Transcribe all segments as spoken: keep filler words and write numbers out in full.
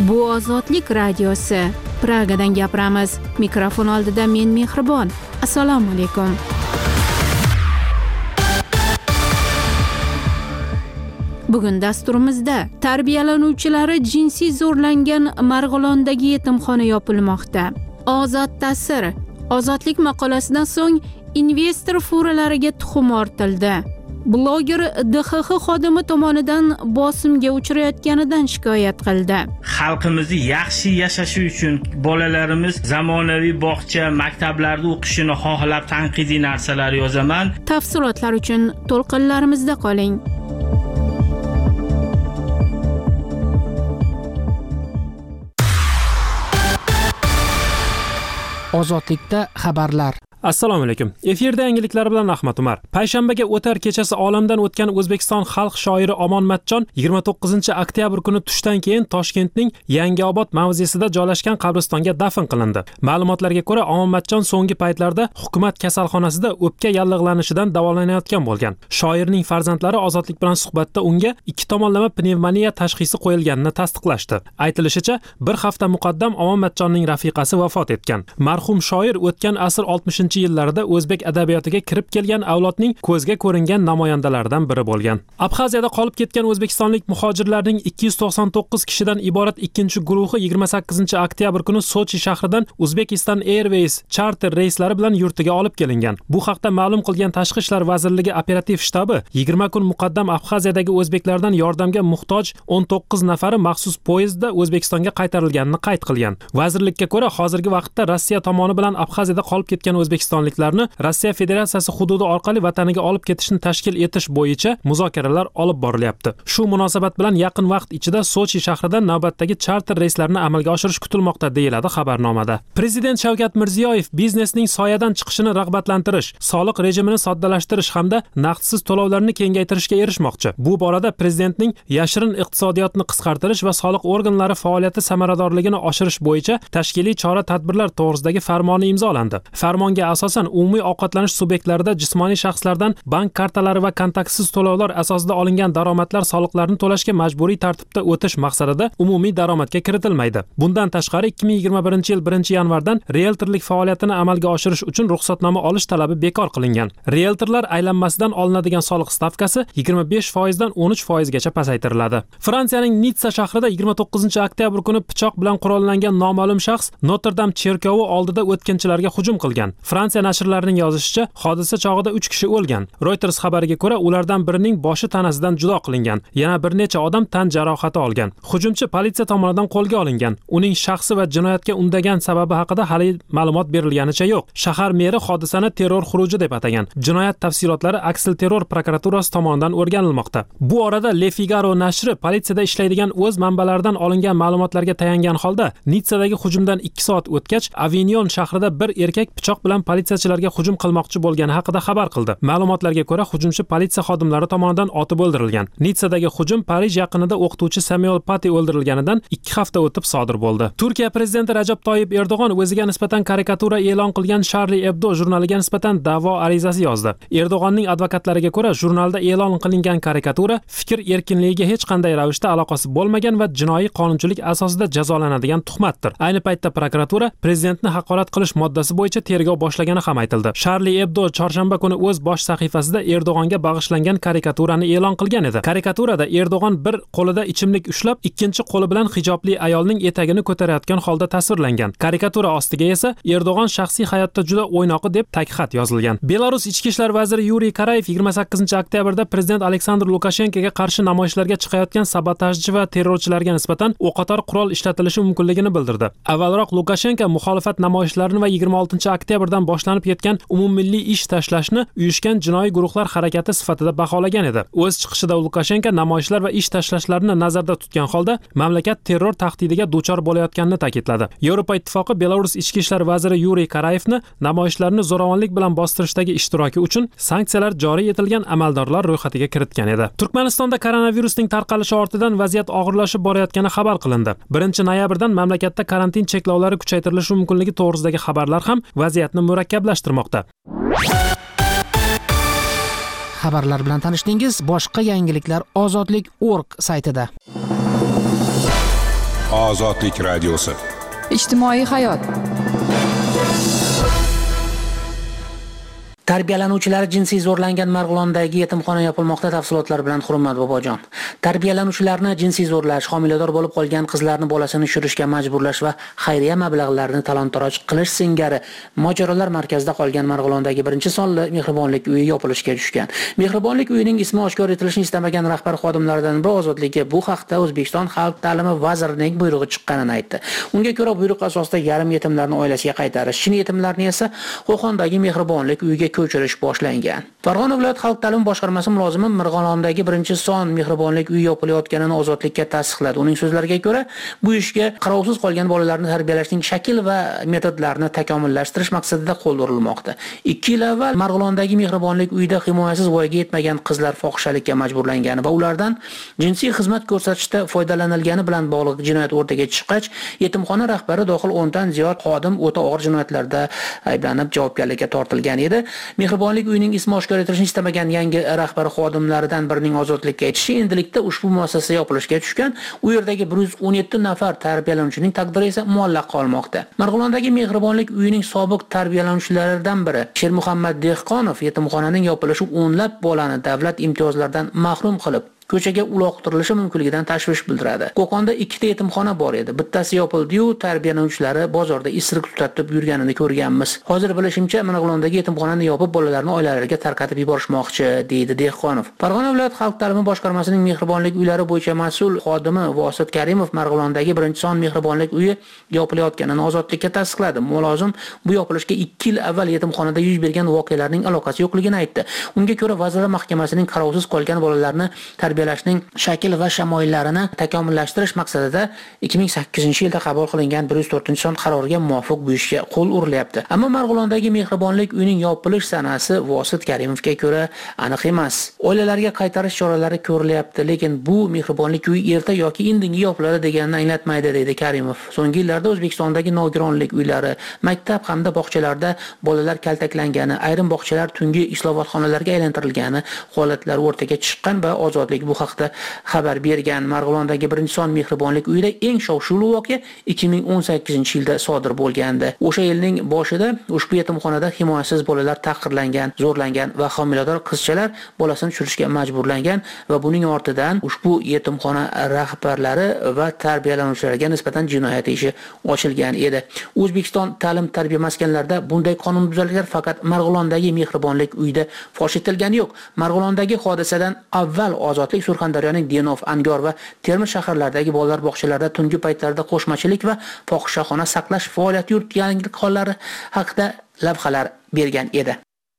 Bu Ozodlik radiosi. Pragadan gapiramiz. Mikrofon oldida men Mehribon. Assalomu alaykum. Bugun dasturimizda tarbiyalanuvchilari jinsiy zo'rlangan Marg'ilondagi yetimxona yopilmoqda. Ozod ta'sir. Ozodlik maqolasidan so'ng investor foralariga tuxum ortildi. Bloger D X X xodimi tomonidan bosimga uchrayotganidan shikoyat qildi. Xalqimizni yaxshi yashashi uchun bolalarimiz zamonaviy bog'cha, maktablarda o'qishini xohlab tanqidiy narsalar yozaman. Tafsilotlar uchun to'lqinlarimizda qoling. Ozodlikda xabarlar. Assalomu alaykum. Efirda yangiliklar bilan Ahmad Umar. Payshanbaga o'tar kechasi olamdan o'tgan O'zbekiston xalq shoiri Omon Matchon yigirma to'qqizinchi oktyabr kuni tushdan keyin Toshkentning Yangiobod mavzesida joylashgan qabristonga dafn qilindi. Ma'lumotlarga ko'ra, Omon Matchon so'nggi paytlarda hukumat kasalxonasida o'pka yallig'lanishidan davolanayotgan bo'lgan. Shoirning farzandlari Ozodlik bilan suhbatda unga ikki tomonlama pnevmoniya tashxisi qo'yilganini tasdiqlashdi. Aytilishicha, bir hafta muqaddam Omon Matchonning rafiqasi vafot etgan. Marhum shoir o'tgan asr oltmishinchi yillarda o'zbek adabiyotiga kirib kelgan avlodning ko'zga ko'ringan namoyandalaridan biri bo'lgan. Abxaziyada qolib ketgan o'zbekistonlik muhojirlarning ikki yuz to'qson to'qqiz kishidan iborat ikkinchi guruhi yigirma sakkizinchi oktyabr kuni Sochi shahridan Uzbekistan Airways charter reyslari bilan yurtiga olib kelingan. Bu haqda ma'lum qilgan Tashqi ishlar vazirligi operativ shtabi yigirma kun muqaddam Abxaziyadagi o'zbeklardan yordamga muhtoj o'n to'qqiz nafari maxsus poyezdda O'zbekistonga qaytarilganini qayd qilgan. Vazirlikka ko'ra, hozirgi vaqtda Rossiya tomoni bilan Abxaziyada qolib ketgan o'zbek O'zbekistonliklarni Rossiya Federatsiyasi hududi orqali vataniga olib ketishni tashkil etish bo'yicha muzokaralar olib borilyapti. Shu munosabat bilan yaqin vaqt ichida Sochi shahridan navbatdagi charter reyslarni amalga oshirish kutilmoqda, deyiladi xabarnomada. Prezident Shavkat Mirziyoyev biznesning soyadan chiqishini rag'batlantirish, soliq rejimini soddalashtirish hamda naqdsiz to'lovlarni kengaytirishga erishmoqchi. Bu borada prezidentning yashirin iqtisodiyotni qisqartirish va soliq organlari faoliyati samaradorligini oshirish bo'yicha tashkiliy chora-tadbirlar to'g'risidagi farmoni imzolandi. Farmonga asosan umumiy ovqatlanish subyektlarida jismoniy shaxslardan bank kartalari va kontaktsiz to'lovlar asosida olingan daromadlar soliqlarini to'lashga majburiy tartibda o'tish maqsadida umumiy daromadga kiritilmaydi. Bundan tashqari ikki ming yigirma birinchi yil birinchi yanvardan realtorlik faoliyatini amalga oshirish uchun ruxsatnoma olish talabi bekor qilingan. Realtorlar aylanmasidan olinadigan soliq stavkasi yigirma besh foiz dan o'n uch foiz gacha pasaytiriladi. Fransiyaning Nitsa shahrida yigirma to'qqizinchi oktyabr kuni pichoq bilan qurollangan noma'lum shaxs Notre-Dame cherkovi oldida o'tkinchilarga hujum qilgan. Fransiya nashrlarining yozishicha, hodisa chog'ida uch kishi o'lgan. Reuters xabariga ko'ra, ulardan birining boshi tanasidan judo qilingan. Yana bir necha odam tan jarohati olgan. Hujumchi politsiya tomonidan qo'lga olingan. Uning shaxsi va jinoyatga undagan sababi haqida hali ma'lumot berilganicha yo'q. Shahar meri hodisani terror xuruji deb atagan. Jinoyat tafsilotlari Aksil terror prokuraturasi tomonidan o'rganilmoqda. Bu orada Le Figaro nashri politsiyada ishlaydigan o'z manbalaridan olingan ma'lumotlarga tayangan holda, Nitsadagi hujumdan ikki soat o'tgach, Avignon shahrida bir erkak pichoq bilan politsiyachilarga hujum qilmoqchi bo'lgani haqida xabar qildi. Ma'lumotlarga ko'ra, hujumchi politsiya xodimlari tomonidan otib o'ldirilgan. Nitsadagi hujum Parij yaqinida o'qituvchi Samuel Paty o'ldirilganidan ikki hafta o'tib sodir bo'ldi. Turkiya prezidenti Rajab Toyyib Erdo'g'on o'ziga nisbatan karikatura e'lon qilgan Charlie Hebdo jurnaliga nisbatan da'vo arizasi yozdi. Erdo'g'onning advokatlariga ko'ra, jurnalda e'lon qilingan karikatura fikr erkinligiga hech qanday ravishda aloqasi bo'lmagan va jinoiy qonunchilik asosida jazolanadigan tuhmatdir. Ayni paytda prokuratura prezidentni haqorat qilish moddasi bo'yicha tergov boshlagani ham aytildi. Charlie Hebdo chorshanba kuni o'z bosh sahifasida Erdo'g'onga bag'ishlangan karikaturani e'lon qilgan edi. Karikaturada Erdo'g'on bir qo'lida ichimlik ushlab, ikkinchi qo'li bilan hijobli ayolning etagini ko'tarayotgan holda tasvirlangan. Karikatura ostiga esa Erdo'g'on shaxsiy hayotda juda o'ynoqi deb takxat yozilgan. Belarus ichki ishlar vaziri Yuriy Karayev yigirma sakkizinchi oktyabrda prezident Aleksandr Lukashenkoga qarshi namoyishlarga chiqayotgan sabotajchi va terrorchilarga nisbatan o'qotar qurol ishlatilishi mumkinligini bildirdi. Avvalroq Lukashenko muxolifat namoyishlarini va yigirma oltinchi oktyabrdan boshlanib ketgan umummilliy ish tashlashni uyushgan jinoiy guruhlar harakati sifatida baholagan edi. O'z chiqishida Lukashenko namoyishlar va ish tashlashlarni nazarda tutgan holda mamlakat terror tahdidiga duchor bo'layotganini ta'kidladi. Yevropa Ittifoqi Belarus ichki ishlar vaziri Yuriy Karayevni namoyishlarni zo'ravonlik bilan bostirishdagi ishtiroki uchun sanksiyalar joriy etilgan amaldorlar ro'yxatiga kiritgan edi. Turkmanistonda koronavirusning tarqalishi ortidan vaziyat og'irlashib borayotgani xabar qilindi. birinchi noyabrdan mamlakatda karantin cheklovlari kuchaytirilishi mumkinligi to'g'risidagi xabarlar ham vaziyatni murakkablashtirmoqda. Xabarlar bilan tanishdingiz. Boshqa yangiliklar ozodlik nokta org saytida. Ozodlik radiosi. Ijtimoiy hayot. Tarbiyalanuvchilar jinsiy zo'rlangan Marg'ilondagi yetimxona yopilmoqda. Tafsilotlar bilan Hurmat Bobojon. Tarbiyalanuvchilarni jinsiy zo'rlash, homilador bo'lib qolgan qizlarni bolasini tushirishga majburlash va xayriya mablag'larini talon-taroj qilish singari mojarolar markazida qolgan Marg'ilondagi birinchi sonli mehribonlik uyi yopilishga tushgan. Mehribonlik uyining ismi oshkor etilishini istamagan rahbar xodimlaridan biri Ozodlikka bu haqda O'zbekiston Xalq ta'limi vazirining buyrug'i chiqqanini aytdi. Unga ko'ra, buyruq asosida yarim yetimlarni oilasiga qaytarish, chin yetimlarni esa Qo'qondagi mehribonlik uyiga ko'chirish boshlangan. Farg'ona viloyat xalq ta'limi boshqarmasi mulozimi Marg'ilondagi birinchi son mehribonlik uyi yopilayotganini Ozodlikka tasdiqladi. Uning so'zlariga ko'ra, bu ishga qarovsiz qolgan bolalarni tarbiyalashning shakl va metodlarini takomillashtirish maqsadida qo'l urilmoqda. ikki yil avval Marg'ilondagi mehribonlik uyida himoyasiz voyaga yetmagan qizlar fohishalikka majburlangani va ulardan jinsiy xizmat ko'rsatishda foydalanilgani bilan bog'liq jinoyat o'rtaga chiqqach, yetimxona rahbari dohil o'n dan ziyod xodim o'ta og'ir jinoyatlarda ayblanib javobgarlikka tortilgan edi. Mehribonlik uyining ismi oshkor etilishini istamagan yangi rahbar xodimlaridan birining Ozodlikka aytishicha, endilikda ushbu muassasa yopilishga tushgan. U yerdagi bir yuz o'n yetti nafar tarbiyalanuvchining taqdiri esa muallaq qolmoqda. Marg'ilondagi mehribonlik uyining sobiq tarbiyalanuvchilaridan biri Shermuhammad Dehqonov yetimxonaning yopilishi o'nlab bolani davlat imtiyozlaridan mahrum qilib ko'chaga uloqtirilishi mumkinligidan tashvish bildiradi. Qo'qonda ikkita yetimxona bor edi. Bittasi yopildi-yu, tarbiyalanuvchilari bozorda isiriq tutatib yurganini ko'rganmiz. Hozir bilishimcha, Marg'ilondagi yetimxonani yopib, bolalarni oilalariga tarqatib yuborishmoqchi, deydi Dehqonov. Farg'ona viloyat xalq ta'limi boshqarmasining mehribonlik uylari bo'yicha mas'ul xodimi Vosit Karimov Marg'ilondagi birinchi son mehribonlik uyi yopilayotganini Ozodlikka tasdiqladi. Mulozim bu yopilishga ikki yil avval yetimxonada yuz bergan voqealarning aloqasi yo'qligini aytdi. Unga ko'ra, Vazirlar Mahkamasining qarovsiz qolgan bolalarni tarbiyalashning shakl va shamoillarini takomillashtirish maqsadida ikki ming sakkizinchi yilda qabul qilingan bir yuz to'rtinchi son qaroriga muvofiq bu ishga qo'l urilyapti. Ammo Marg'ilondagi mehribonlik uyining yopilish sanasi Vosit Karimovga ko'ra aniq emas. Oilalarga qaytarish choralari ko'rilyapti, lekin bu mehribonlik uyi erta yoki indinga yopiladi deganini anglatmaydi, deydi Karimov. So'nggi yillarda O'zbekistondagi nogironlik uylari, maktab hamda bog'chalarda bolalar kaltaklangani, ayrim bog'chalar tungi islohotxonalarga aylantirilgani holatlari o'rtaga chiqqan va Ozodlik bu haqda xabar bergan. Marg'ilondagi birinchi son mehribonlik uyida eng shov-shuvli voqea ikki ming o'n sakkizinchi yilda sodir bo'lgandi. O'sha yilning boshida ushbu yetimxonada himoyasiz bolalar tahqirlangan, zo'rlangan va homilador qizchalar bolasini tushirishga majburlangan va buning ortidan ushbu yetimxona rahbarlari va tarbiyalanuvchilarga nisbatan jinoyat ishi ochilgan edi. O'zbekiston ta'lim-tarbiya maskanlarida bunday qonunbuzarliklar faqat Marg'ilondagi mehribonlik uyida fosh etilgani yo'q. Marg'ilondagi hodisadan avval Ozodlik Surxondaryoning Denov, Angor va Termiz shaharlaridagi bolalar bog'chalarida tungi paytlarda qo'shmachilik va fohishaxona saqlash faoliyati yuritganlik hollari haqida lavhalar bergan edi.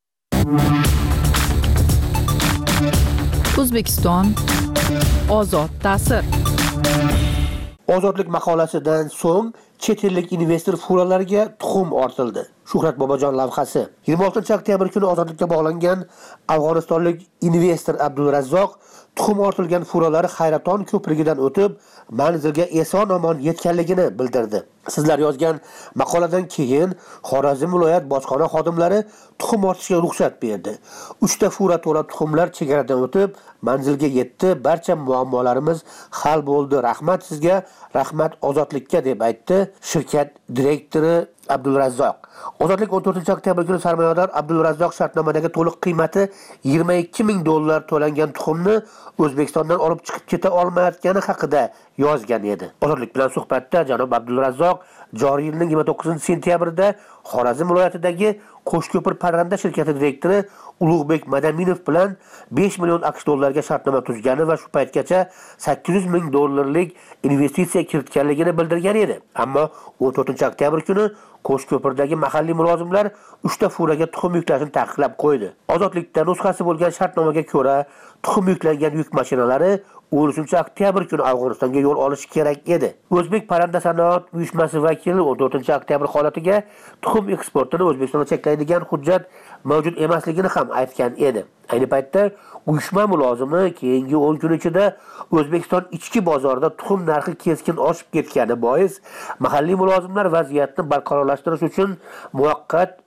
O'zbekiston ozod ta'sir. Ozodlik maqolasidan so'ng chet ellik investor fuqarolarga tuxum ortildi. Shuhrat Bobojon lavhasi. yigirma oltinchi oktyabr kuni Ozodlikka bog'langan afg'onistonlik investor Abdulrazzoq tuxum ortilgan fuqarolari Hayraton ko'prigidan o'tib, manzilga eson-omon yetganligini bildirdi. Sizlar yozgan maqoladan keyin Xorazm viloyat bojxona xodimlari tuxum ortishga ruxsat berdi. uchta furatora tuxumlar chegaradan o'tib, manzilga yetdi. Barcha muammolarimiz hal bo'ldi. Rahmat sizga, rahmat Ozodlikka, deb aytdi shirkat direktori Abdulrazzoq. Ozodlik o'n to'rtinchi oktyabr kuni sarmoyador Abdulrazzoq shartnomadagi to'liq qiymati yigirma ikki ming dollar to'langan tuxumni O'zbekistondan olib chiqib keta olmayotgani haqida yozgan edi. Ozodlik bilan suhbatda janob Abdulrazzoq joriy yilning yigirma to'qqizinchi sentyabrida Xorazm viloyatidagi Qo'shko'pir parranda shirkati direktori Ulug'bek Madaminov bilan besh million aqsh dollariga shartnoma tuzgani va shu paytgacha sakkiz yuz ming dollarlik investitsiya kiritganligini bildirgan edi. Ammo o'n to'rtinchi oktyabr kuni Qo'shko'pirdagi mahalliy mulozimlar uchta furaga tuxum yuklashni taqiqlab qo'ydi. Ozodlikda nusxasi bo'lgan shartnomaga ko'ra tuxum yuklangan yuk mashinalari o'n uchinchi oktyabr kuni Afg'onistonga yo'l olishi kerak edi. O'zbek parranda sanoat uyushmasi vakili o'n to'rtinchi oktyabr holatiga tuxum eksportini O'zbekistonga cheklaydigan hujjat mavjud emasligini ham aytgan edi. Ayni paytda uyushma mulozimi keyingi o'n kun ichida O'zbekiston ichki bozorida tuxum narxi keskin oshib ketgani bois mahalliy mulozimlar vaziyatni barqarorlashtirish uchun muvaqqat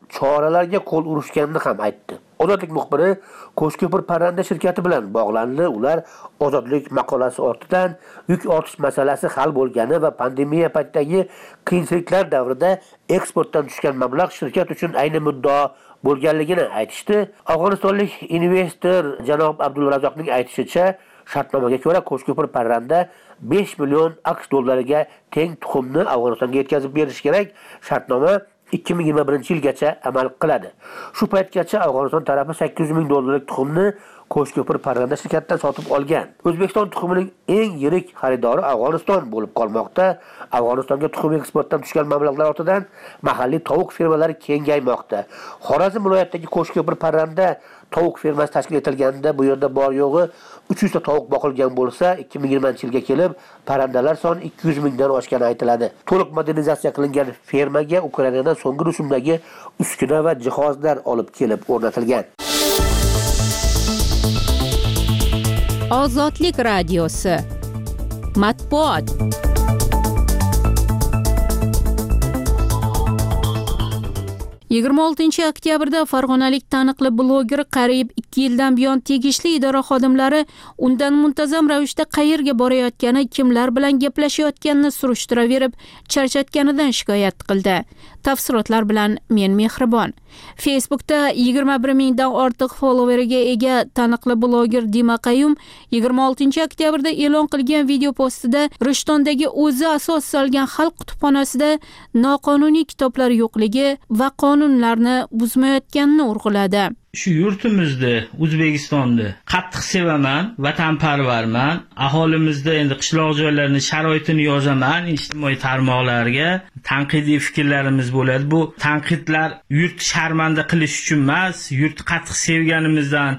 choralarga qo'l urishganini ham aytdi. Ozodlik muxbiri Qo'shko'pir parranda shirkati bilan bog'landi. Ular Ozodlik maqolasi ortidan yuk ortish masalasi hal bo'lgani va pandemiya paytidagi qiyinchiliklar davrida eksportdan tushgan mablag' shirkat uchun ayni muddao bo'lganligini aytishdi. Afg'onistonlik investor janob Abdulrazzoqning aytishicha, shartnomaga ko'ra Qo'shko'pir parranda besh million AQSh dollariga teng tuxumni Afg'onistonga yetkazib berish kerak. Shartnoma ikki ming yigirma birinchi yilgacha amal qiladi. Shu paytgacha Afg'oniston tarafi sakkiz yuz ming dollarlik tuxumni Qo'shko'pir parranda shirkatidan sotib olgan. O'zbekiston tuxumining eng yirik xaridori Afg'oniston bo'lib qolmoqda. Afg'onistonga tuxum eksportdan tushgan mablag'lar ortidan mahalliy tovuq fermalari kengaymoqda. Xorazm viloyatidagi Qo'shko'pir parranda tovuq fermasi tashkil etilganda bu yerda bor yo'g'i uch yuz ta tovuq boqilgan bo'lsa, ikki ming yigirmanchi yilga kelib parrandalar soni ikki yuz mingdan oshgani aytiladi. To'liq modernizatsiya qilingan fermaga Ukrainadan so'nggi rusumdagi uskuna va jihozlar olib kelib o'rnatilgan. Ozodlik radiosi matbuot. yigirma oltinchi oktyabrda farg'onalik taniqli bloger qariyb ikki yildan buyon tegishli idora xodimlari undan muntazam ravishda qayerga borayotgani, kimlar bilan gaplashayotganini surishtiraverib, charchatganidan shikoyat qildi. Tafsilotlar bilan men Mehribon. Facebookda yigirma bir mingdan ortiq followeriga ega taniqli bloger Dima Qayum yigirma oltinchi oktyabrda e'lon qilgan video postida Rishtondagi o'zi asos solgan xalq kutubxonasida noqonuniy kitoblar yo'qligi va qonunlarni buzmayotganini urg'uladi. Shu yurtimizda, O'zbekistonda qattiq sevaman, vatanparvarman. Aholimizda endi qishloq joylarning sharoitini yozaman, ijtimoiy tarmoqlarga tanqidiy fikrlarimiz bo'ladi. Bu tanqidlar yurt sharmanda qilish uchun emas, yurt qattiq sevganimizdan,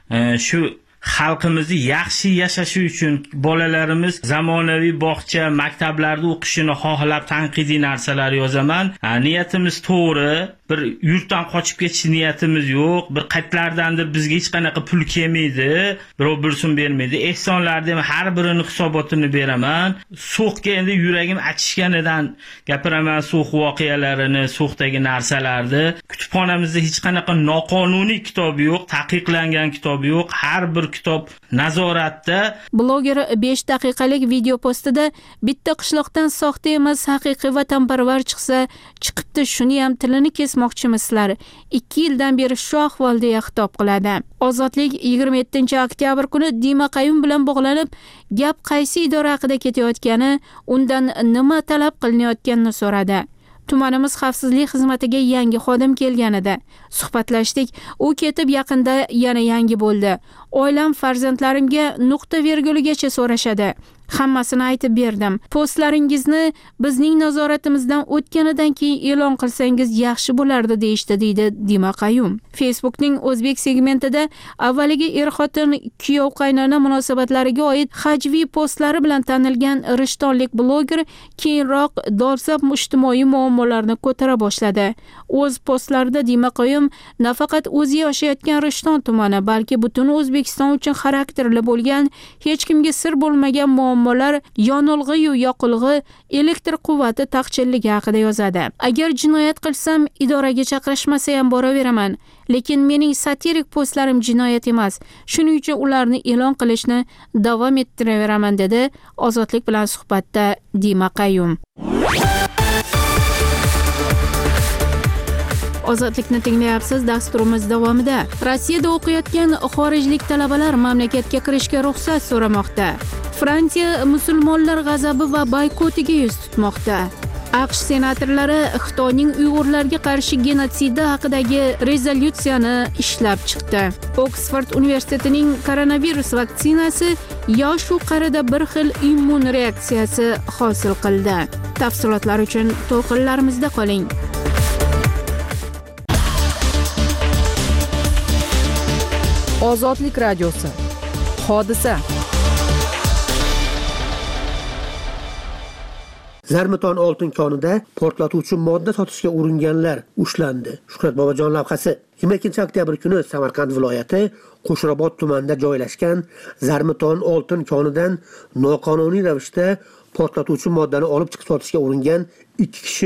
shu xalqimizni yaxshi yashashi uchun bolalarimiz zamonaviy bog'cha, maktablarda o'qishini xohlab tanqidiy narsalar yozaman. Niyatimiz to'g'ri. Bir yurtdan qochib ketish niyatimiz yo'q. Bir qaytlardandir bizga hech qanaqa pul kelmaydi, birov bir so'm bermaydi. Ehsonlarni ham har birini hisobotini beraman. So'qga endi yuragim achishganidan gapiraman, so'q voqealarini, so'qdagi narsalarni. Kutubxonamizda hech qanaqa noqonuniy kitob yo'q, taqiqlangan kitob yo'q. Har bir kitob nazoratda. Bloger besh daqiqalik video postida bitta qishloqdan soxta emas, haqiqiy vatanparvar chiqsa, chiqibdi, shuni ham tilini kesmoqchimisizlar. ikki yildan beri shu ahvolda xitob qiladi. Ozodlik yigirma yettinchi oktyabr kuni Dima Qayum bilan bog'lanib, gap qaysi idora haqida ketayotgani, undan nima talab qilinayotganini so'radi. Tumanimiz xavfsizlik xizmatiga yangi xodim kelgan edi. Suhbatlashdik. U ketib yaqinda yana yangi bo'ldi. Oilam, farzandlarimga nuqta virguligacha so'rashadi. Hammasini aytib berdim. Postlaringizni bizning nazoratimizdan o'tganidan keyin e'lon qilsangiz yaxshi bo'lardi deyishdi, deydi Dima Qayum. Facebookning o'zbek segmentida avvaliga er-xotin, kuyov qaynona munosabatlariga oid hajviy postlari bilan tanilgan rishtonlik bloger keyinroq dolzarb ijtimoiy muammolarni ko'tara boshladi. O'z postlarida Dima Qayum nafaqat o'zi yashayotgan Rishton tumani, balki butun O'zbekiston uchun xarakterli bo'lgan, hech kimga sir bo'lmagan muammolar, yonilg'i-yu yoqilg'i, elektr quvvati taqchilligi haqida yozadi. Agar jinoyat qilsam, idoraga chaqirishmasa ham boraveraman, lekin mening satirik postlarim jinoyat emas. Shuning uchun ularni e'lon qilishni davom ettiraveraman, dedi Ozodlik bilan suhbatda Dima Qayum. Ozodlikni tinglayapsiz. Dasturimiz davomida Rossiyada o'qiyotgan xorijlik talabalar mamlakatga kirishga ruxsat so'ramoqda. Fransiya musulmonlar g'azabi va boykotiga yuz tutmoqda. AQSh senatorlari Xitoyning Uyg'urlarga qarshi genotsidi haqidagi rezolyutsiyani ishlab chiqdi. Oksford universitetining koronavirus vaksinasi yosh u qarida bir xil immun reaksiyasi hosil qildi. Tafsilotlar uchun to'lqinlarimizda qoling. Ozodlik radiosi. Hodisa. Zarmiton oltin konida portlatuvchi modda sotishga uringanlar ushlandi. Shuhrat Bobojon lavhasi. yigirma ikkinchi oktyabr kuni Samarqand viloyati Qo'shrobod tumanida joylashgan Zarmiton oltin konidan noqonuniy ravishda portlatuvchi moddani olib chiqib sotishga uringan ikki kishi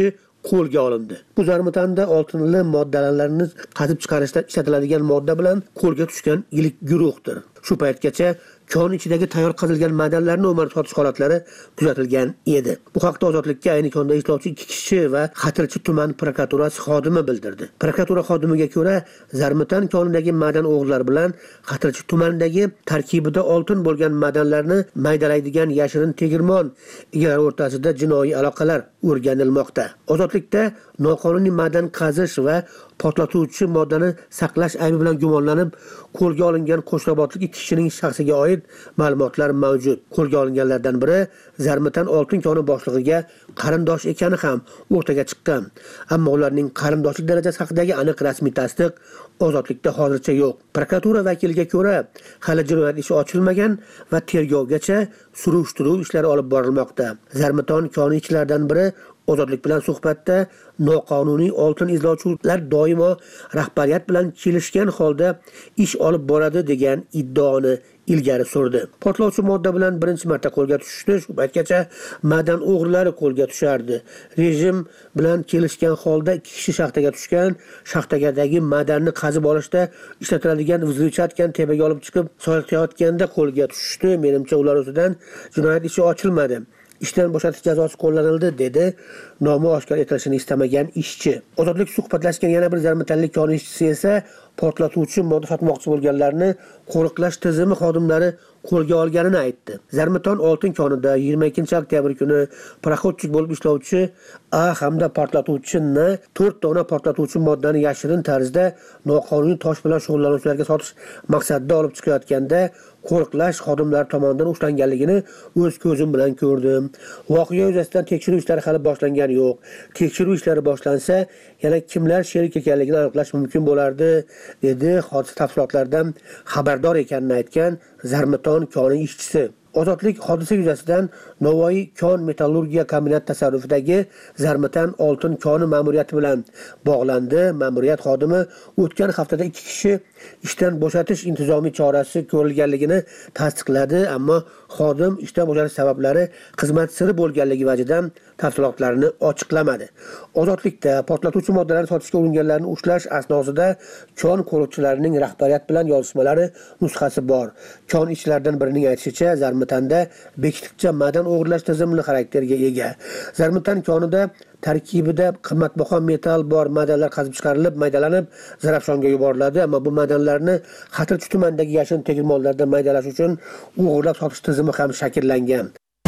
qo'lga olindi. Bu Zarmutanda oltinli moddalarni qazib chiqarishda ishlatiladigan modda bilan qo'lga tushgan ilk guruhdir. Shu paytgacha kon ichidagi tayyor qazilgan madanlarni o'marib sotish holatlari kuzatilgan edi. Bu haqda Ozodlikka ayni konda ishlovchi ikki kishi va Xatirchi tuman prokuraturasi xodimi bildirdi. Prokuratura xodimiga ko'ra, Zarmutan konidagi madan o'g'rilari bilan Xatirchi tumanidagi tarkibida oltin bo'lgan madanlarni maydalaydigan yashirin tegirmon egalari o'rtasida jinoiy aloqalar o'rganilmoqda. Ozodlikda noqonuniy madan qazish va portlatuvchi moddani saqlash aybi bilan gumonlanib qo'lga olingan Qo'shrabotlik ikki kishining shaxsiga oid ma'lumotlar mavjud. Qo'lga olinganlardan biri Zarmutan oltin koni boshlig'iga qarindosh ekani ham o'rtaga chiqqan. Ammo ularning qarindoshlik darajasi haqidagi aniq rasmiy tasdiq Ozodlikda hozircha yo'q. Prokuratura vakiliga ko'ra, hali jinoyat ishi ochilmagan va tergovgacha surishtiruv ishlari olib borilmoqda. Zarmutan koni ichilaridan biri Ozodlik bilan suhbatda noqonuniy oltin izlovchilar doimo rahbariyat bilan kelishgan holda ish olib boradi degan iddaoni ilgari surdi. Portlovchi modda bilan birinchi marta qo'lga tushishdi. Shu paytgacha madan o'g'rilari qo'lga tushardi. Rejim bilan kelishgan holda ikki kishi shaxtaga tushgan. Shaxtagadagi madanni qazib olishda ishlatiladigan vzrichatkan tepaga olib chiqib solayotganda qo'lga tushishdi. Menimcha ular ustidan jinoyat ishi ochilmadi. Ishdan bo'shatish jazosi qo'llanildi, dedi nomi oshkor etilishini istamagan ishchi. Ozodlik suhbatlashgan yana bir zarmutanlik koni ishchisi esa portlatuvchi modda sotmoqchi bo'lganlarni qo'riqlash tizimi xodimlari qo'lga olganini aytdi. Zarmutan oltin konida yigirma ikkinchi oktyabr kuni paraxodchik bo'lib ishlovchi A hamda portlatuvchi N to'rt dona portlatuvchi moddani yashirin tarzda noqonuniy tosh bilan shug'ullanuvchilarga sotish maqsadida olib chiqayotganda qo'riqlash xodimlari tomonidan ushlanganligini o'z ko'zim bilan ko'rdim. Voqea yuzasidan tekshiruv ishlari hali boshlangan yo'q. Tekshiruv ishlari boshlansa, yana kimlar sherik ekanligini aniqlash mumkin bo'lardi, dedi hodisa tafsilotlaridan xabardor ekanini aytgan Zarmutan koni ishchisi. Ozodlik hodisa yuzasidan Navoiy kon metallurgiya kombinati tasarrufidagi Zarmutan oltin koni ma'muriyati bilan bog'landi. Ma'muriyat xodimi o'tgan haftada ikki kishi ishdan bo'shatish intizomiy chorasi ko'rilganligini tasdiqladi, ammo xodim ishdan bo'shatish sabablari xizmat siri bo'lganligi vajidan tafsilotlarini ochiqlamadi. Ozodlikda portlatuvchi moddalarni sotishga uringanlarni ushlash asnosida kon qo'riqchilarining rahbariyat bilan yozishmalari nusxasi bor. Kon ishchilaridan birining aytishicha, Zarmutanda bekitibcha madan o'g'irlash tizimli xarakterga ega. Zarmutan konida tarkibida qimmatbaho metall bor madanlar qazib chiqarilib, maydalanib Zarafshonga yuboriladi, ammo bu madanlarni Xatirchi tumanidagi yashin tegirmonlarda maydalash uchun o'g'irlab sotish tizimi ham shakllangan.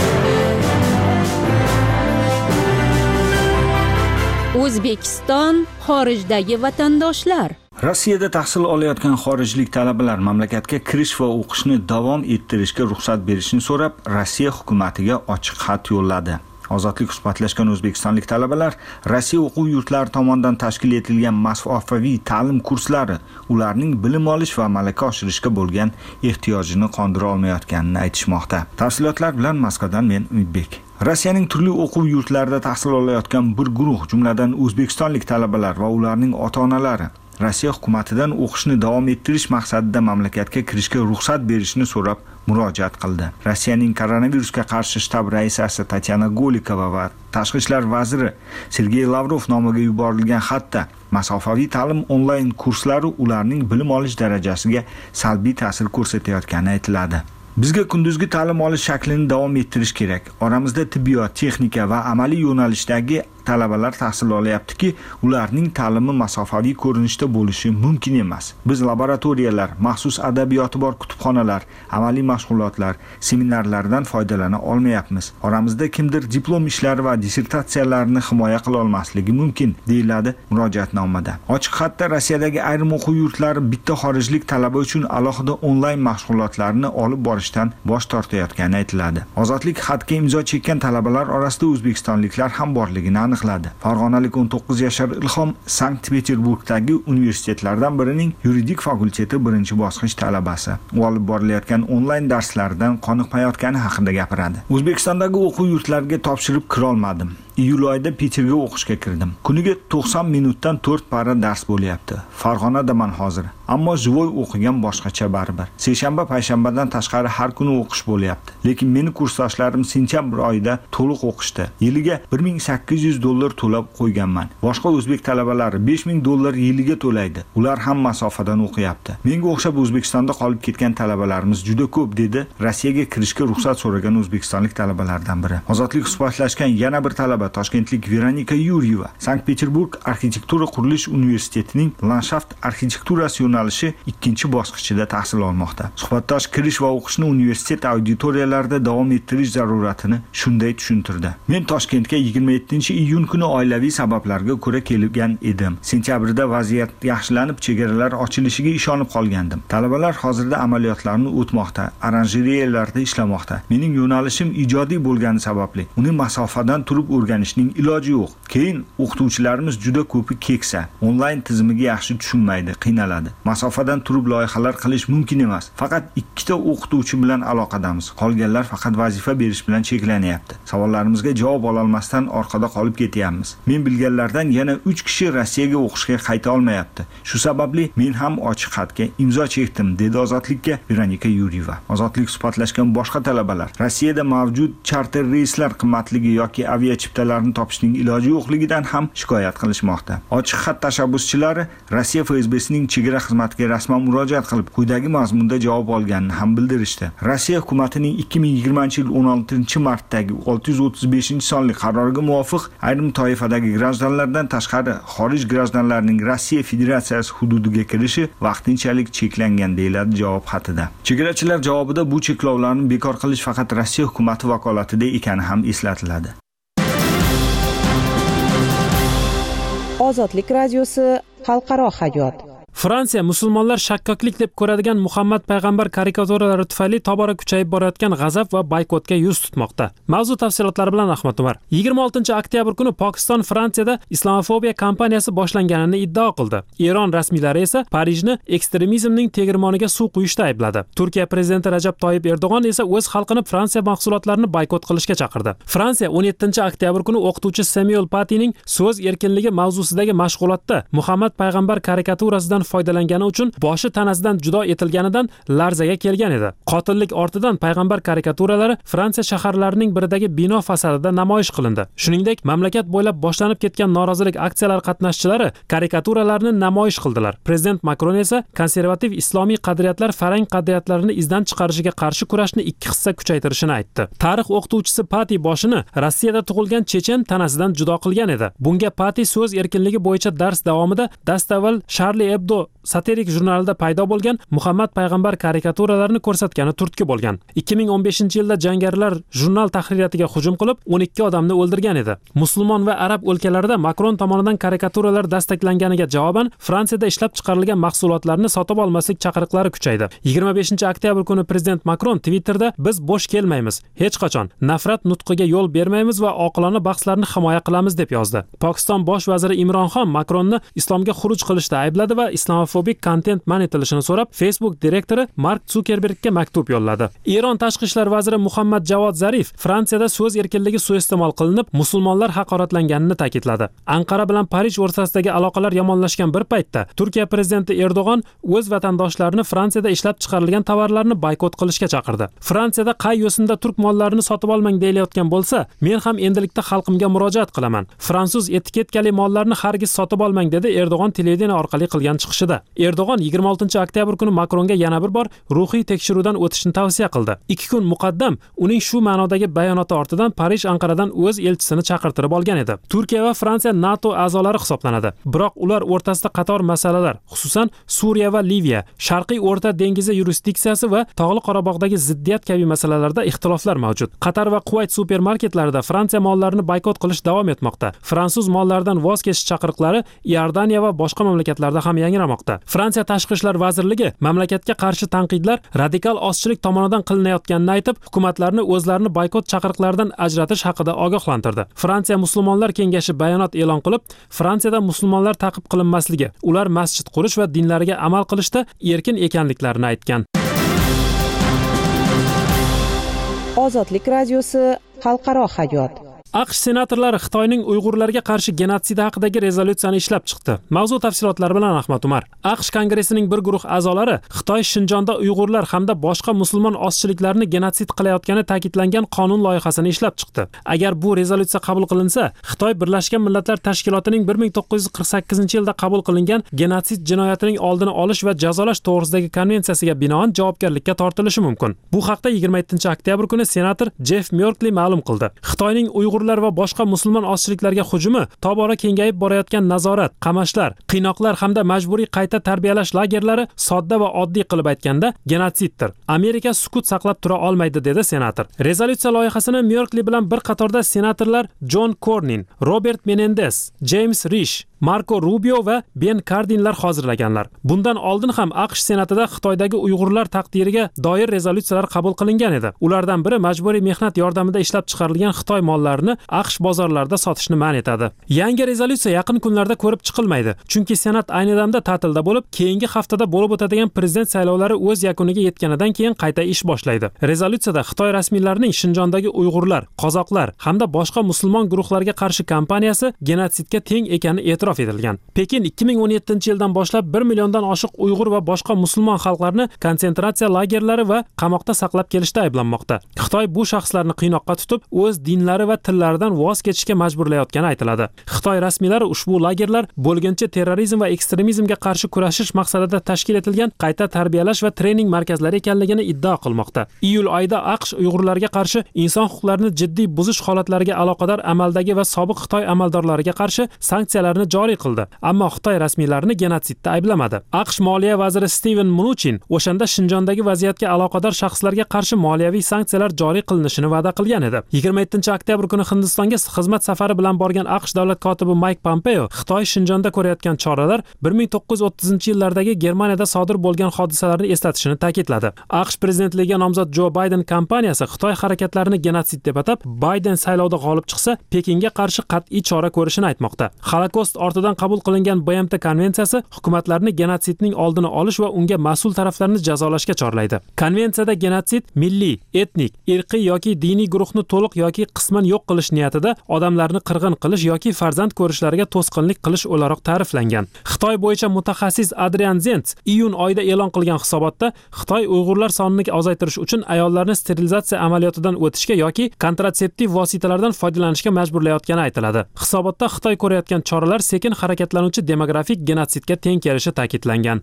O'zbekiston xorijdagi vatandoshlar. Rossiyada tahsil olayotgan xorijlik talabalar mamlakatga kirish va o'qishni davom ettirishga ruxsat berishni so'rab, Rossiya hukumatiga ochiq xat yo'lladi. Ozodlik suhbatlashgan o'zbekistonlik talabalar Rossiya o'quv yurtlari tomonidan tashkil etilgan masofaviy ta'lim kurslari ularning bilim olish va malaka oshirishga bo'lgan ehtiyojini qondira olmayotganini aytishmoqda. Tafsilotlar bilan Moskvadan men Umidbek. Rossiyaning turli o'quv yurtlarida tahsil olayotgan bir guruh, jumladan o'zbekistonlik talabalar va ularning ota-onalari Rossiya hukumatidan o'qishni davom ettirish maqsadida mamlakatga kirishga ruxsat berishni so'rab murojaat qildi. Rossiyaning koronavirusga qarshi shtab raisasi Tatyana Golikova va tashqi ishlar vaziri Sergey Lavrov nomiga yuborilgan xatda masofaviy ta'lim onlayn kurslari ularning bilim olish darajasiga salbiy ta'sir ko'rsatayotgani aytiladi. Bizga kunduzgi ta'lim olish shaklini davom ettirish kerak. Oramizda tibbiyot, texnika va amaliy yo'nalishdagi talabalar tahsil olayaptiki, ularning ta'limi masofaviy ko'rinishda bo'lishi mumkin emas. Biz laboratoriyalar, maxsus adabiyoti bor kutubxonalar, amaliy mashg'ulotlar, seminarlardan foydalana olmayapmiz. Oramizda kimdir diplom ishlari va dissertatsiyalarini himoya qila olmasligi mumkin, deyiladi murojaatnomada. Ochiq xatda Rossiyadagi ayrim o'quv yurtlari bitta xorijlik talaba uchun alohida onlayn mashg'ulotlarni olib borishdan bosh tortayotgani aytiladi. Ozodlik xatga imzo chekkan talabalar orasida o'zbekistonliklar ham borligini aniqladi. Farg'onalik o'n to'qqiz yashar Ilhom Sankt-Peterburgdagi universitetlardan birining yuridik fakulteti birinchi bosqich talabasi. U olib borilayotgan onlayn darslardan qoniqmayotgani haqida gapiradi. O'zbekistondagi o'quv yurtlariga topshirib kira olmadim. iyul oyida Peterga o'qishga kirdim. Kuniga to'qson minutdan to'rt para dars bo'lyapti. Farg'onadaman hozir. Ammo Jivoy o'qigan boshqacha baribir. Seshanba, payshanbadan tashqari har kuni o'qish bo'lyapti. Lekin meni kursdoshlarim sentyabr oyida to'liq o'qishdi. Yiliga bir ming sakkiz yuz dollar to'lab qo'yganman. Boshqa o'zbek talabalari besh ming dollar yiliga to'laydi. Ular ham masofadan o'qiyapti. Menga o'xshab O'zbekistonda qolib ketgan talabalarimiz juda ko'p, dedi Rossiyaga kirishga ruxsat so'ragan o'zbekistonlik talabalardan biri. Ozodlik suhbatlashgan yana bir talaba toshkentlik Veronika Yuryeva Sankt-Peterburg arxitektura qurilish universitetining landshaft arxitekturasi yo'nalishi ikkinchi bosqichida tahsil olmoqda. Suhbatdosh kirish va o'qishni universitet auditoriyalarida davom ettirish zaruratini shunday tushuntirdi. Men Toshkentga yigirma yettinchi iyun kuni oilaviy sabablarga ko'ra kelgan edim. Sentyabrda vaziyat yaxshilanib, chegaralar ochilishiga ishonib qolgandim. Talabalar hozirda amaliyotlarni o'tmoqda, oranjereyalarda ishlamoqda. Mening yo'nalishim ijodiy bo'lgani sababli uni masofadan turib o'rganishning iloji yo'q. Keyin o'qituvchilarimiz juda ko'pi keksa, onlayn tizimiga yaxshi tushunmaydi, qiynaladi. Masofadan turib loyihalar qilish mumkin emas. Faqat ikkita o'qituvchi bilan aloqadamiz. Qolganlar faqat vazifa berish bilan cheklanyapti. Savollarimizga javob ola olmasdan orqada qolib ketyapmiz. Men bilganlardan yana uch kishi Rossiyaga o'qishga qayta olmayapti. Shu sababli men ham ochiq xatga imzo chekdim, dedi Ozodlikka Veronika Yuryeva. Ozodlik suhbatlashgan boshqa talabalar Rossiyada mavjud charter reyslar qimmatligi yoki avia chiptalarni topishning iloji yo'qligidan ham shikoyat qilishmoqda. Ochiq xat tashabbuschilari Rossiya F S B'sining chegara xizmatiga rasman murojaat qilib, quyidagi mazmunda javob olganini ham bildirishdi. Rossiya hukumatining ikki ming yigirmanchi yil o'n oltinchi martdagi olti yuz o'ttiz beshinchi sonli qaroriga muvofiq ayrim toifadagi grajdanlardan tashqari xorij grajdanlarining Rossiya Federatsiyasi hududiga kirishi vaqtinchalik cheklangan, deyiladi javob xatida. Chegarachilar javobida bu cheklovlarni bekor qilish faqat Rossiya hukumati vakolatida ekani ham eslatiladi. Ozodlik radiosi xalqaro hayot. Fransiya musulmonlar shakkoklik deb ko'radigan Muhammad payg'ambar karikaturalari tufayli tobora kuchayib borayotgan g'azab va boykotga yuz tutmoqda. Mavzu tafsilotlari bilan Ahmad Umar. yigirma oltinchi oktyabr kuni Pokiston Fransiyada islamofobiya kampaniyasi boshlanganini iddao qildi. Eron rasmiylari esa Parijni ekstremizmning tegirmoniga suv quyishda aybladi. Turkiya prezidenti Rajab Toyyib Erdo'g'on esa o'z xalqini Fransiya mahsulotlarini boykot qilishga chaqirdi. Fransiya o'n yettinchi oktyabr kuni o'qituvchi Samuel Patyning so'z erkinligi mavzusidagi mashg'ulotda Muhammad payg'ambar karikaturasidan foydalangani uchun boshi tanasidan judo etilganidan larzaga kelgan edi. Qotillik ortidan payg'ambar karikaturalari Fransiya shaharlarining biridagi bino fasadida namoyish qilindi. Shuningdek, mamlakat bo'ylab boshlanib ketgan norozilik aksiyalari qatnashchilari karikaturalarni namoyish qildilar. Prezident Makron esa konservativ islomiy qadriyatlar farang qadriyatlarini izdan chiqarishiga qarshi kurashni ikki hissa kuchaytirishini aytdi. Tarix o'qituvchisi Pati boshini Rossiyada tug'ilgan chechen tanasidan judo qilgan edi. Bunga Pati so'z erkinligi bo'yicha dars davomida dastavval Charlie Hebdo satirik jurnalida paydo bo'lgan Muhammad payg'ambar karikaturalarini ko'rsatgani turtki bo'lgan. ikki ming o'n beshinchi yilda jangarilar jurnal tahririyatiga hujum qilib, o'n ikki odamni o'ldirgan edi. Musulmon va arab o'lkalarida Makron tomonidan karikaturalar dastaklanganiga javoban Fransiyada ishlab chiqarilgan mahsulotlarni sotib olmaslik chaqiriqlari kuchaydi. yigirma beshinchi oktyabr kuni prezident Makron Twitterda biz bo'sh kelmaymiz, hech qachon nafrat nutqiga yo'l bermaymiz va oqilona bahslarni himoya qilamiz deb yozdi. Pokiston bosh vaziri Imron Xon Makronni islomga xuruj qilishda aybladi va islamofobik kontent man etilishini so'rab Facebook direktori Mark Zukerbergga maktub yo'lladi. Eron tashqi ishlar vaziri Muhammad Javod Zarif Fransiyada so'z erkinligi suiiste'mol qilinib, musulmonlar haqoratlanganini ta'kidladi. Anqara bilan Parij o'rtasidagi aloqalar yomonlashgan bir paytda Turkiya prezidenti Erdo'g'on o'z vatandoshlarini Fransiyada ishlab chiqarilgan tovarlarni boykot qilishga chaqirdi. Fransiyada qay yo'sinda turk mollarini sotib olmang deyilayotgan bo'lsa, men ham endilikda xalqimga murojaat qilaman. Fransuz etiketkali mollarni hargiz sotib olmang, dedi Erdo'g'on televideniya orqali qilgan chiqishida. Erdo'g'on yigirma oltinchi oktyabr kuni Makronga yana bir bor ruhiy tekshiruvdan o'tishni tavsiya qildi. ikki kun muqaddam uning shu ma'nodagi bayonoti ortidan Parij Anqaradan o'z elchisini chaqirtirib olgan edi. Turkiya va Fransiya NATO a'zolari hisoblanadi. Biroq ular o'rtasida qator masalalar, xususan Suriya va Liviya, Sharqiy O'rta dengizi yurisdiksiyasi va Tog'li Qorabog'dagi ziddiyat kabi masalalarda ixtiloflar mavjud. Qatar va Kuvayt supermarketlarida Fransiya mollarini boykot qilish davom etmoqda. Fransuz mollaridan voz kechish chaqiriqlari Iordaniya va boshqa mamlakatlarda ham yangramoqda. Fransiya tashqi ishlar vazirligi mamlakatga qarshi tanqidlar radikal ozchilik tomonidan qilinayotganini aytib, hukumatlarni o'zlarini boykot chaqiriqlaridan ajratish haqida ogohlantirdi. Fransiya musulmonlar kengashi bayonot e'lon qilib, Fransiyada musulmonlar ta'qib qilinmasligi, ular masjid qurish va dinlariga amal qilishda erkin ekanliklarini aytgan. Ozodlik radiosi xalqaro hayot. AQSh senatorlari Xitoyning Uyg'urlarga qarshi genotsidi haqidagi rezolyutsiyani ishlab chiqdi. Mavzu tafsilotlari bilan Ahmad Umar. AQSh kongressining bir guruh a'zolari Xitoy Shinjonda Uyg'urlar hamda boshqa musulmon ozchiliklarni genotsid qilayotgani ta'kidlangan qonun loyihasini ishlab chiqdi. Agar bu rezolyutsiya qabul qilinsa, Xitoy Birlashgan Millatlar Tashkilotining bir ming to'qqiz yuz qirq sakkizinchi yilda qabul qilingan genotsid jinoyatining oldini olish va jazolash to'g'risidagi konvensiyasiga binoan javobgarlikka tortilishi mumkin. Bu haqda yigirma yettinchi oktyabr kuni senator Jeff Merkley ma'lum qildi. Xitoyning Uyg'urlar va boshqa musulmon ozchiliklarga hujumi tobora kengayib borayotgan nazorat, qamashlar, qiynoqlar hamda majburiy qayta tarbiyalash lagerlari sodda va oddiy qilib aytganda genotsiddir. Amerika sukut saqlab tura olmaydi, dedi senator. Rezolyutsiya loyihasini Merkley bilan bir qatorda senatorlar John Cornyn, Robert Menendez, James Risch, Marco Rubio va Ben Cardinlar hozirlaganlar. Bundan oldin ham AQSh senatida Xitoydagi Uyg'urlar taqdiriga doir rezolyutsiyalar qabul qilingan edi. Ulardan biri majburiy mehnat yordamida ishlab chiqarilgan Xitoy mollarini AQSh bozorlarida sotishni man etadi. Yangi rezolyutsiya yaqin kunlarda ko'rib chiqilmaydi, chunki senat ayni damda ta'tilda bo'lib, keyingi haftada bo'lib o'tadigan prezident saylovlari o'z yakuniga yetganidan keyin qayta ish boshlaydi. Rezolyutsiyada Xitoy rasmiylarining Shinjondagi Uyg'urlar, qozoqlar hamda boshqa musulmon guruhlarga qarshi kampaniyasi genotsidga teng ekani e'tirof edilgan. Pekin ikki ming o'n yettinchi yildan boshlab bir milliondan oshiq Uyg'ur va boshqa musulmon xalqlarni konsentratsiya lagerlari va qamoqda saqlab kelishda ayblanmoqda. Xitoy bu shaxslarni qiynoqqa tutib, o'z dinlari va tillaridan voz kechishga majburlayotgani aytiladi. Xitoy rasmiylari ushbu lagerlar bo'lgancha terrorizm va ekstremizmga qarshi kurashish maqsadida tashkil etilgan qayta tarbiyalash va trening markazlari ekanligini iddao qilmoqda. Iyul oyida AQSh Uyg'urlarga qarshi inson huquqlarini jiddiy buzish holatlariga aloqador amaldagi va sobiq Xitoy amaldorlariga qarshi sanksiyalarni joriy qildi, ammo Xitoy rasmiylarini genotsidda ayblamadi. AQSh moliya vaziri Steven Mnuchin o'shanda Shinjondagi vaziyatga aloqador shaxslarga qarshi moliyaviy sanksiyalar joriy qilinishini va'da qilgan edi. yigirma yettinchi oktyabr kuni Hindistonga xizmat safari bilan borgan AQSh davlat kotibi Mike Pompeo Xitoy Shinjonda ko'rayotgan choralar bir ming to'qqiz yuz o'ttizinchi yillardagi Germaniyada sodir bo'lgan hodisalarni eslatishini ta'kidladi. AQSh prezidentligiga nomzod Joe Biden kompaniyasi Xitoy harakatlarini genotsid deb atab, Biden saylovda g'olib chiqsa, Pekinga qarshi qat'iy chora ko'rishini aytmoqda. Holokost ortidan qabul qilingan B M T konvensiyasi hukumatlarni genotsidning oldini olish va unga mas'ul taraflarni jazolashga chorlaydi. Konvensiyada genotsid milliy, etnik, irqiy yoki diniy guruhni to'liq yoki qisman yo'q qilish niyatida odamlarni qirg'in qilish yoki farzand ko'rishlariga to'sqinlik qilish o'laroq ta'riflangan. Xitoy bo'yicha mutaxassis Adrian Zenz iyun oyida e'lon qilgan hisobotda Xitoy Uyg'urlar sonini ozaytirish uchun ayollarni sterilizatsiya amaliyotidan o'tishga yoki kontratseptiv vositalardan foydalanishga majburlayotgani aytiladi. Hisobotda Xitoy ko'rayotgan choralar sekin harakatlanuvchi demografik genotsidga teng kelishi ta'kidlangan.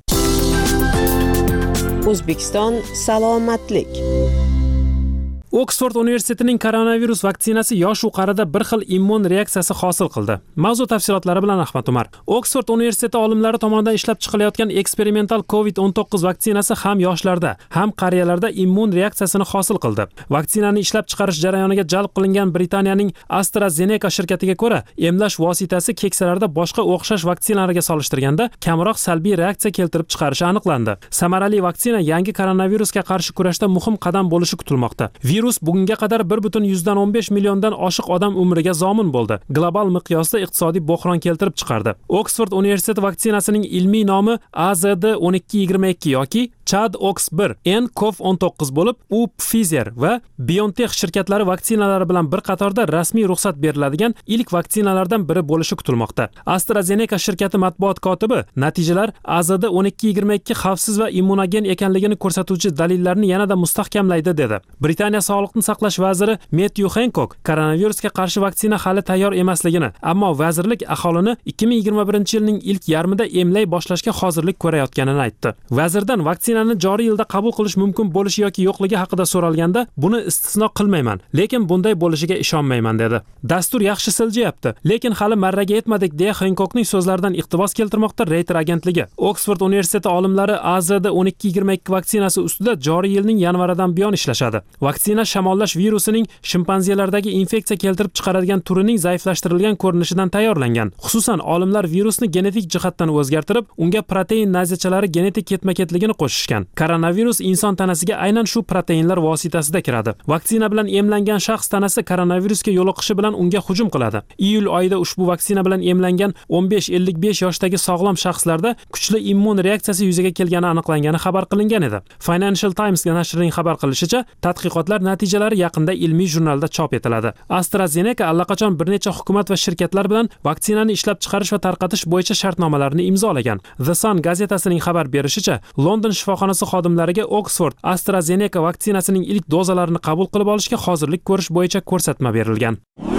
O'zbekiston salomatlik. Oksford universitetining koronavirus vaksinasi yosh u qarida bir xil immun reaksiyasi hosil qildi. Mavzu tafsilotlari bilan Ahmad Umar. Oksford universiteti olimlari tomonidan ishlab chiqilayotgan eksperimental COVID o'n to'qqiz vaksinasi ham yoshlarda, ham qariyalarda immun reaksiyasini hosil qildi. Vaksinani ishlab chiqarish jarayoniga jalb qilingan Britaniyaning AstraZeneca shirkatiga ko'ra, emlash vositasi keksalarda boshqa o'xshash vaksinalarga solishtirganda kamroq salbiy reaksiya keltirib chiqarishi aniqlandi. Samarali vaksina yangi koronavirusga qarshi kurashda muhim qadam bo'lishi kutilmoqda. Virus bugunga qadar bir butun yuzdan o'n besh milliondan oshiq odam umriga zomin bo'ldi. Global miqyosda iqtisodiy bo'hron keltirib chiqardi. Oksford universiteti vaksinasining ilmiy nomi A Z D o'n ikki yigirma ikki yoki Chad Ox bir N CoV o'n to'qqiz bo'lib, u Pfizer va BioNTech shirkatlari vaksinalari bilan bir qatorda rasmiy ruxsat beriladigan ilk vaksinalardan biri bo'lishi kutilmoqda. AstraZeneca shirkati matbuot kotibi natijalar A Z D o'n ikki yigirma ikki xavfsiz va immunogen ekanligini ko'rsatuvchi dalillarni yanada mustahkamlaydi dedi. Britaniya Sog'liqni saqlash vaziri Matthew Hancock koronavirusga qarshi vaksina hali tayyor emasligini, ammo vazirlik aholini ikki ming yigirma birinchi yilning ilk yarmida emlay boshlashga hozirlik ko'rayotganini aytdi. Vazirdan vaksinani joriy yilda qabul qilish mumkin bo'lishi yoki yo'qligi haqida so'ralganda, buni istisno qilmayman, lekin bunday bo'lishiga ishonmayman dedi. Dastur yaxshi siljayapti, lekin hali marraga yetmadik deya Hancockning so'zlaridan iqtibos keltirmoqda Reuters agentligi. Oksford universiteti olimlari A Z D o'n ikki yigirma ikki vaksinasi ustida joriy yilning yanvaridan buyon ishlashadi. Vaksina shamollash virusining shimpanzelardagi infeksiya keltirib chiqaradigan turining zaiflashtirilgan ko'rinishidan tayyorlangan. Xususan, olimlar virusni genetik jihatdan o'zgartirib, unga protein nazichalari genetik ketma-ketligini qo'shishgan. tushgan. Koronavirus inson tanasiga aynan shu proteinlar vositasida kiradi. Vaksina bilan emlangan shaxs tanasi koronavirusga yo'liqishi bilan unga hujum qiladi. Iyul oyida ushbu vaksina bilan emlangan o'n besh ellik besh yoshdagi sog'lom shaxslarda kuchli immun reaksiyasi yuzaga kelgani aniqlangani xabar qilingan edi. Financial Times nashrining xabar qilishicha, tadqiqotlar natijalari yaqinda ilmiy jurnalda chop etiladi. AstraZeneca allaqachon bir necha hukumat va shirkatlar bilan vaksinani ishlab chiqarish va tarqatish bo'yicha shartnomalarni imzolagan. The Sun gazetasining xabar berishicha, London shifoxonasi xodimlariga Oxford AstraZeneca vaksinasining ilk dozalarini qabul qilib olishga hozirlik ko'rish bo'yicha ko'rsatma berilgan.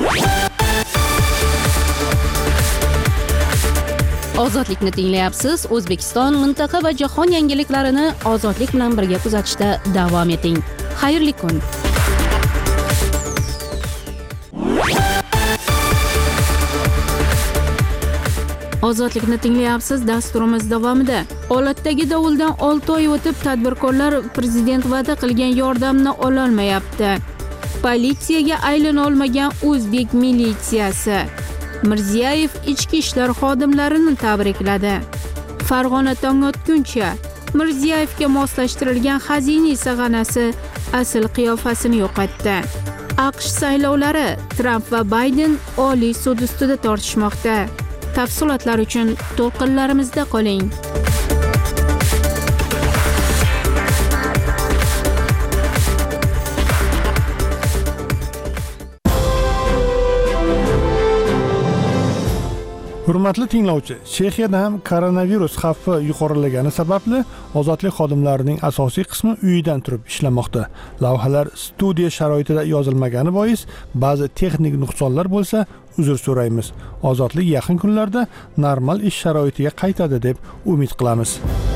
Ozodlikni tinglayapsiz. O'zbekiston, mintaqa va jahon yangiliklarini ozodlik bilan birga kuzatishda davom eting. Xayrli kun. Ozodlikni tinglayapsiz. Dasturimiz davomida olatdagi dovuldan olti oy o'tib tadbirkorlar prezident va'da qilgan yordamni ola olmayapti. Politsiyaga aylana olmagan o'zbek militsiyasi. Mirziyoyev ichki ishlar xodimlarini tabrikladi. Farg'ona tong otguncha Mirziyoyevga moslashtirilgan xazina sag'anasi asl qiyofasini yo'qotdi. AQSh saylovlari Trump va Bayden Oliy sud ustida tortishmoqda. Tafsilotlar uchun to'lqinlarimizda qoling. Hurmatli tinglovchi, Chexiyada ham koronavirus xavfi yuqorilagani sababli ozodlik xodimlarining asosiy qismi uyidan turib ishlamoqda. Lavhalar studiya sharoitida yozilmagani bois ba'zi texnik nuqsonlar bo'lsa, uzr so'raymiz. Ozodlik yaqin kunlarda normal ish sharoitiga qaytadi deb umid qilamiz.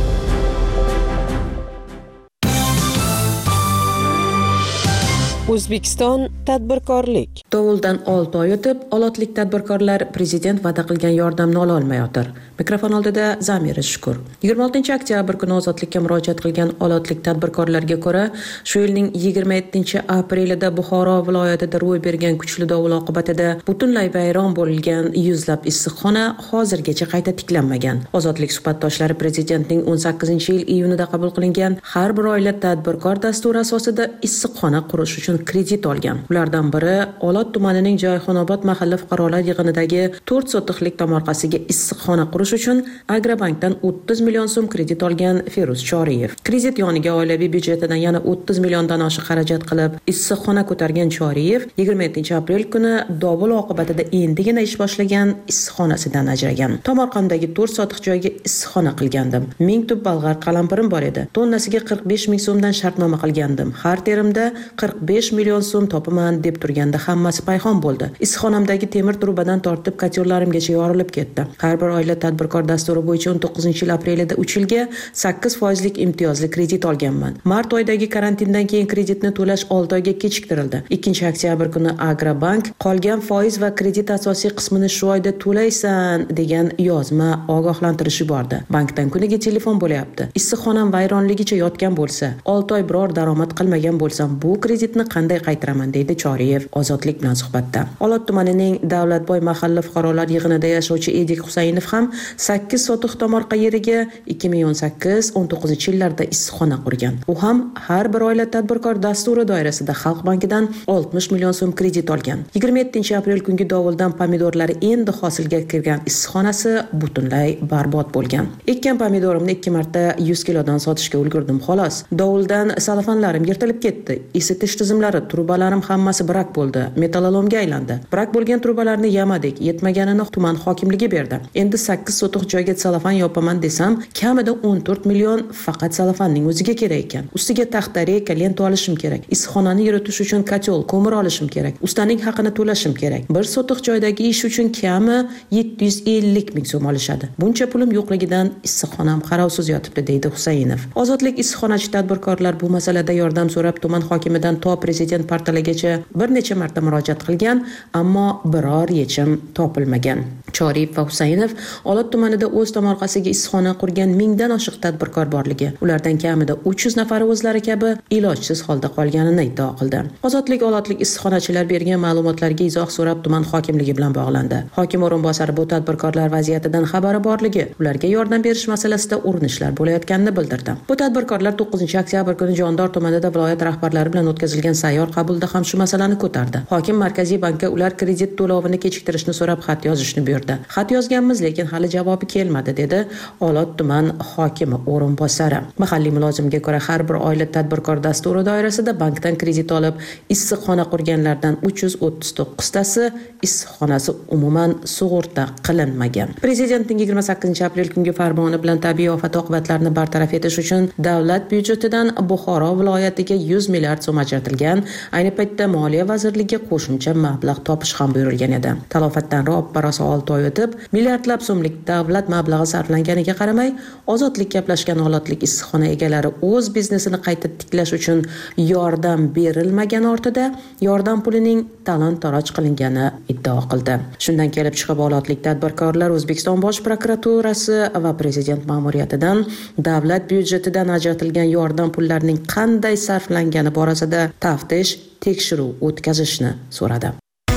O'zbekiston tadbirkorlik. Dovuldan olti oy o'tib, olotlik tadbirkorlar prezident va'da qilgan yordamni ola olmayotir. Mikrofon oldida Zamira Shukur. yigirma oltinchi oktyabr kuni ozodlikka murojaat qilgan olotlik tadbirkorlarga ko'ra, shu yilning yigirma yettinchi aprelida Buxoro viloyatida ro'y bergan kuchli dovul oqibatida butunlay vayron bo'lgan yuzlab issiqxona hozirgacha qayta tiklanmagan. Ozodlik suhbatdoshlari prezidentning o'n sakkizinchi yil iyunida qabul qilingan har bir oila tadbirkor dasturi asosida issiqxona qurish uchun kredit olgan. Ulardan biri Olot tumanining Joyxonobod mahalla fuqarolar yig'inidagi to'rt sotixlik tomorqasiga issiqxona qurish uchun Agrobankdan o'ttiz million so'm kredit olgan Feruz Choriyev. Kredit yoniga oilaviy byudjetidan yana o'ttiz milliondan oshiq xarajat qilib issiqxona ko'targan Choriyev yigirma yettinchi aprel kuni dovul oqibatida endigina ish boshlagan issiqxonasidan ajragan. Tomorqamdagi to'rt sotix joyga issiqxona qilgandim. ming tub balg'ar qalampirim bor edi. Tonnasiga qirq besh ming so'mdan shartnoma qilgandim. Har terimda qirq besh million so'm topaman deb turganda hammasi payhon bo'ldi. Issiqxonamdagi temir trubadan tortib kotyorlarimgacha yorilib ketdi. Har bir oila tadbirkor dasturi bo'yicha o'n to'qqizinchi yil aprelida uch yilga sakkiz foizlik imtiyozli kredit olganman. Mart oyidagi karantindan keyin kreditni to'lash olti oyga kechiktirildi. ikkinchi oktyabr kuni Agrobank qolgan foiz va kredit asosiy qismini shu oyda to'laysan degan yozma ogohlantirish yubordi. Bankdan kuniga telefon bo'lyapti. Issiqxonam vayronligicha yotgan bo'lsa, olti oy biror daromad qilmagan bo'lsam, bu kreditni qanday qaytaraman deydi Choriyev ozodlik bilan suhbatda. Olot tumanining Davlatboy mahalla fuqarolar yig'inida yashovchi Edik Husaynov ham sakkiz sotix tomorqa yeriga ikki ming o'n sakkiz o'n to'qqizinchi yillarda issiqxona qurgan. U ham har bir oila tadbirkor dasturi doirasida Xalq bankidan oltmish million so'm kredit olgan. yigirma yettinchi aprel kungi dovuldan pomidorlari endi hosilga kirgan issiqxonasi butunlay barbod bo'lgan. Ekkan pomidorimni ikki marta yuz kilodan sotishga ulgurdim xolos. Dovuldan salafanlarim yirtilib ketdi. Isitish tizimlari, trubalarim hammasi brak bo'ldi. Metallolomga aylandi. Brak bo'lgan trubalarni yamadik. Yetmaganini tuman hokimligi berdi. Endi sakkiz sotix joyga salafan yopaman desam, kamida o'n to'rt million faqat salafanning o'ziga kerak ekan. Ustiga taxta, reyka, lenta olishim kerak. Issiqxonani yuritish uchun kotyol, ko'mir olishim kerak. Ustaning haqini to'lashim kerak. Bir sotix joydagi ish uchun kami yetti yuz ellik ming so'm olishadi. Buncha pulim yo'qligidan issiqxonam qarovsiz yotibdi, deydi Husaynov. Ozodlik issiqxonachi tadbirkorlar bu masalada yordam so'rab tuman hokimidan to prezident portaligacha bir necha marta murojaat qilgan, ammo biror yechim topilmagan. Choriyev va Husaynov Olot tumanida o'z tomorqasiga issiqxona qurgan mingdan oshiq tadbirkor borligi, ulardan kamida uch yuz nafari o'zlari kabi ilojsiz holda qolganini iddao qildi. Ozodlik olotlik issiqxonachilar bergan ma'lumotlarga izoh so'rab tuman hokimligi bilan bog'landi. Hokim o'rinbosari bu tadbirkorlar vaziyatidan xabari borligi, ularga yordam berish masalasida urinishlar bo'layotganini bildirdi. Bu tadbirkorlar to'qqizinchi oktyabr kuni Jondor tumanida viloyat rahbarlari bilan o'tkazilgan sayyor qabulda ham shu masalani ko'tardi. Hokim Markaziy bankka ular kredit to'lovini kechiktirishni so'rab xat yozishni buyurdi. Xat yozganmiz, lekin hali javobi kelmadi, dedi Olot tuman hokimi o'rinbosari. Mahalliy mulozimga ko'ra, har bir oila tadbirkor dasturi doirasida bankdan kredit olib, issiqxona qurganlardan uch yuz o'ttiz to'qqiztasi issiqxonasi umuman sug'urta qilinmagan. Prezidentning yigirma sakkizinchi aprel kungi farmoni bilan tabiiy ofat oqibatlarini bartaraf etish uchun davlat byudjetidan Buxoro viloyatiga yuz milliard so'm ajratilgan. Ayni paytda Moliya vazirligiga qo'shimcha mablag' topish ham buyurilgan edi. Talofatdan ro'paraso olti oy o'tib, milliardlab so'mlik davlat mablag'i sarflanganiga qaramay, ozodlik gaplashgan olotlik issiqxona egalari o'z biznesini qayta tiklash uchun yordam berilmagan ortida yordam pulining talon-taroj qilingani iddao qildi. Shundan kelib chiqib, olotlik tadbirkorlar O'zbekiston Bosh prokuraturasi va prezident ma'muriyatidan davlat byudjetidan ajratilgan yordam pullarining qanday sarflangani borasida taftish, tekshiruv o'tkazishni so'radi.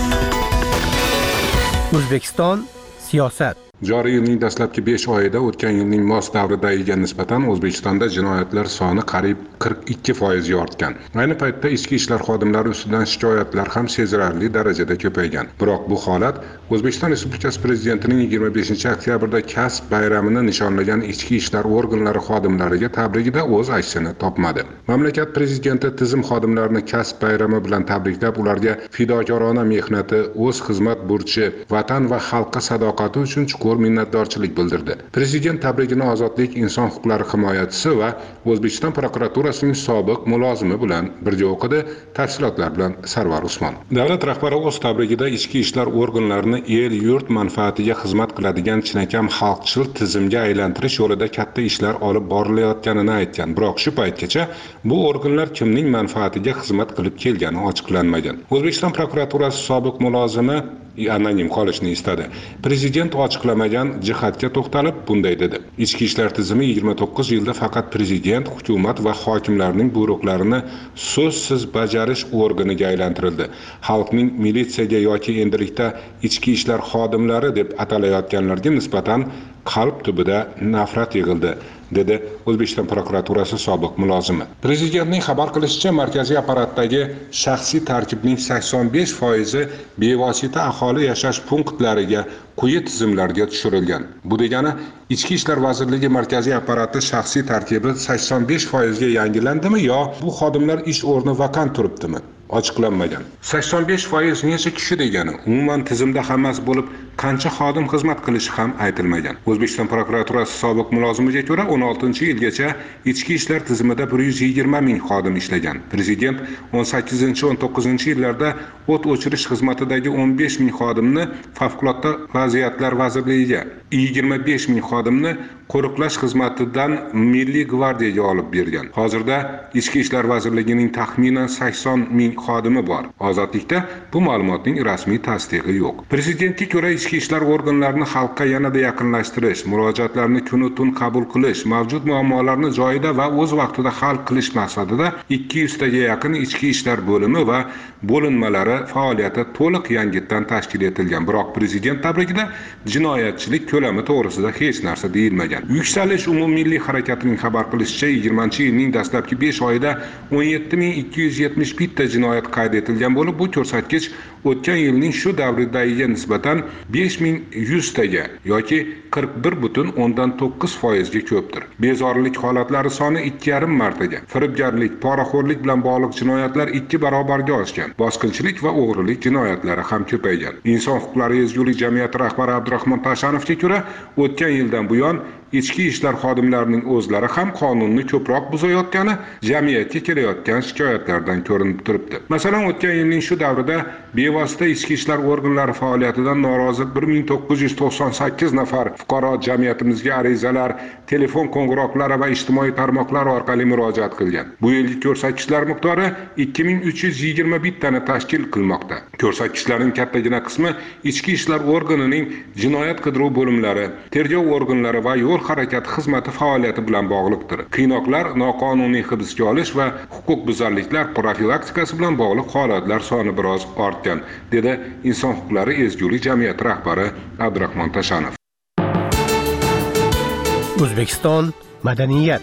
O'zbekiston siyosat. Joriy yilning dastlabki besh oyida o'tgan yilning mos davridagiga nisbatan O'zbekistonda jinoyatlar soni qariyb qirq ikki foizga ortgan. Ayni paytda ichki ishlar xodimlari ustidan shikoyatlar ham sezilarli darajada ko'paygan. Biroq bu holat O'zbekiston Respublikasi Prezidentining yigirma beshinchi oktyabrda kasb bayramini nishonlagan ichki ishlar organlari xodimlariga tabrigida o'z aksini topmadi. Mamlakat prezidenti tizim xodimlarini kasb bayrami bilan tabriklab, ularga fidokorona mehnati, o'z xizmat burchi, vatan va xalqqa sadoqati uchun chuqur minnatdorchilik bildirdi. Prezident tabrigini Ozodlik inson huquqlari himoyachisi va O'zbekiston prokuraturasining sobiq mulozimi bilan birga o'qidi. Tafsilotlar bilan Sarvar Usmon. Davlat rahbari o'z tabrigida ichki ishlar organlarini el yurt manfaatiga xizmat qiladigan chinakam xalqchil tizimga aylantirish yo'lida katta ishlar olib borilayotganini aytgan. Biroq shu paytgacha bu organlar kimning manfaatiga xizmat qilib kelgani ochiqlanmagan. O'zbekiston prokuraturasi sobiq mulozimi anonim qolishni istadi. Prezident ochiqlamagan jihatga to'xtalib bunday dedi. Ichki ishlar tizimi yigirma to'qqiz yilda faqat prezident, hukumat va hokimlarning buyruqlarini so'zsiz bajarish organiga aylantirildi. Xalqning militsiyaga yoki endilikda ichki ishlar xodimlari deb atalayotganlarga nisbatan qalb tubida nafrat yig'ildi, dedi O'zbekiston prokuraturasi sobiq mulozimi. Prezidentning xabar qilishicha, markaziy apparatdagi shaxsiy tarkibning sakson besh foizi bevosita aholi yashash punktlariga, quyi tizimlarga tushirilgan. Bu degani, Ichki ishlar vazirligi markaziy apparati shaxsiy tarkibi sakson besh foizga yangilandimi yo bu xodimlar ish o'rni vakant turibdimi? Ochiqlanmagan. sakson besh foiz necha kishi degani? Umuman tizimda hammasi bo'lib, qancha xodim xizmat qilishi ham aytilmagan. O'zbekiston prokuraturasi sobiq mulozimiga ko'ra, o'n oltinchi yilgacha ichki ishlar tizimida bir yuz yigirma ming xodim ishlagan. Prezident o'n sakkizinchi o'n to'qqizinchi yillarda o't o'chirish xizmatidagi o'n besh ming xodimni favqulodda vaziyatlar vazirligiga, yigirma besh ming xodimni qo'riqlash xizmatidan Milliy gvardiyaga olib bergan. Hozirda Ichki ishlar vazirligining taxminan sakson ming xodimi bor. Ozodlikda bu ma'lumotning rasmiy tasdig'i yo'q. Prezidentga ko'ra, ichki ishlar organlarini xalqqa yanada yaqinlashtirish, murojaatlarni kun-tun qabul qilish, mavjud muammolarni joyida va o'z vaqtida hal qilish maqsadida ikki yuz taga yaqin ichki ishlar bo'limi va bo'linmalari faoliyati to'liq yangitdan tashkil etilgan. Biroq prezident tabrigida jinoyatchilik ko'lami to'g'risida hech narsa deyilmagan. Yuksalish umummilliy harakatining xabar qilishicha, yigirmanchi yilning dastlabki besh oyida o'n yetti ming ikki yuz yetmish bitta jinoyat qayd etilgan bo'lib, bu ko'rsatkich o'tgan yilning shu davridagiga nisbatan besh ming yuz taga yoki qirq bir butun o'ndan to'qqiz foizga ko'pdir. Bezorilik holatlari soni ikki yarim martaga, firibgarlik, poraxo'rlik bilan bog'liq jinoyatlar ikki barobarga oshgan. Bosqinchilik va o'g'rilik jinoyatlari ham ko'paygan. Inson huquqlari ezgulik jamiyati rahbari Abdurahmon Tashanovga ko'ra, o'tgan yildan buyon ichki ishlar xodimlarining o'zlari ham qonunni ko'proq buzayotgani jamiyatga kelayotgan shikoyatlardan ko'rinib turibdi. Masalan, o'tgan yilning shu davrida bevosita ichki ishlar organlari faoliyatidan norozi bir ming to'qqiz yuz to'qson sakkiz nafar fuqaro jamiyatimizga arizalar, telefon qo'ng'iroqlari va ijtimoiy tarmoqlar orqali murojaat qilgan. Bu yilgi ko'rsatkichlar miqdori ikki ming uch yuz yigirma bir tani tashkil qilmoqda. Ko'rsatkichlarning kattagina qismi ichki ishlar organining jinoyat qidiruv bo'limlari, tergov organlari va yo'l harakati xizmati faoliyati bilan bog'liqdir. Qiynoqlar, noqonuniy hibsga olish va huquqbuzarliklar profilaktikasi bilan bog'liq holatlar soni biroz ortgan, dedi Inson huquqlari ezgulik jamiyati rahbari Abdurahmon Tashanov. O'zbekiston madaniyat.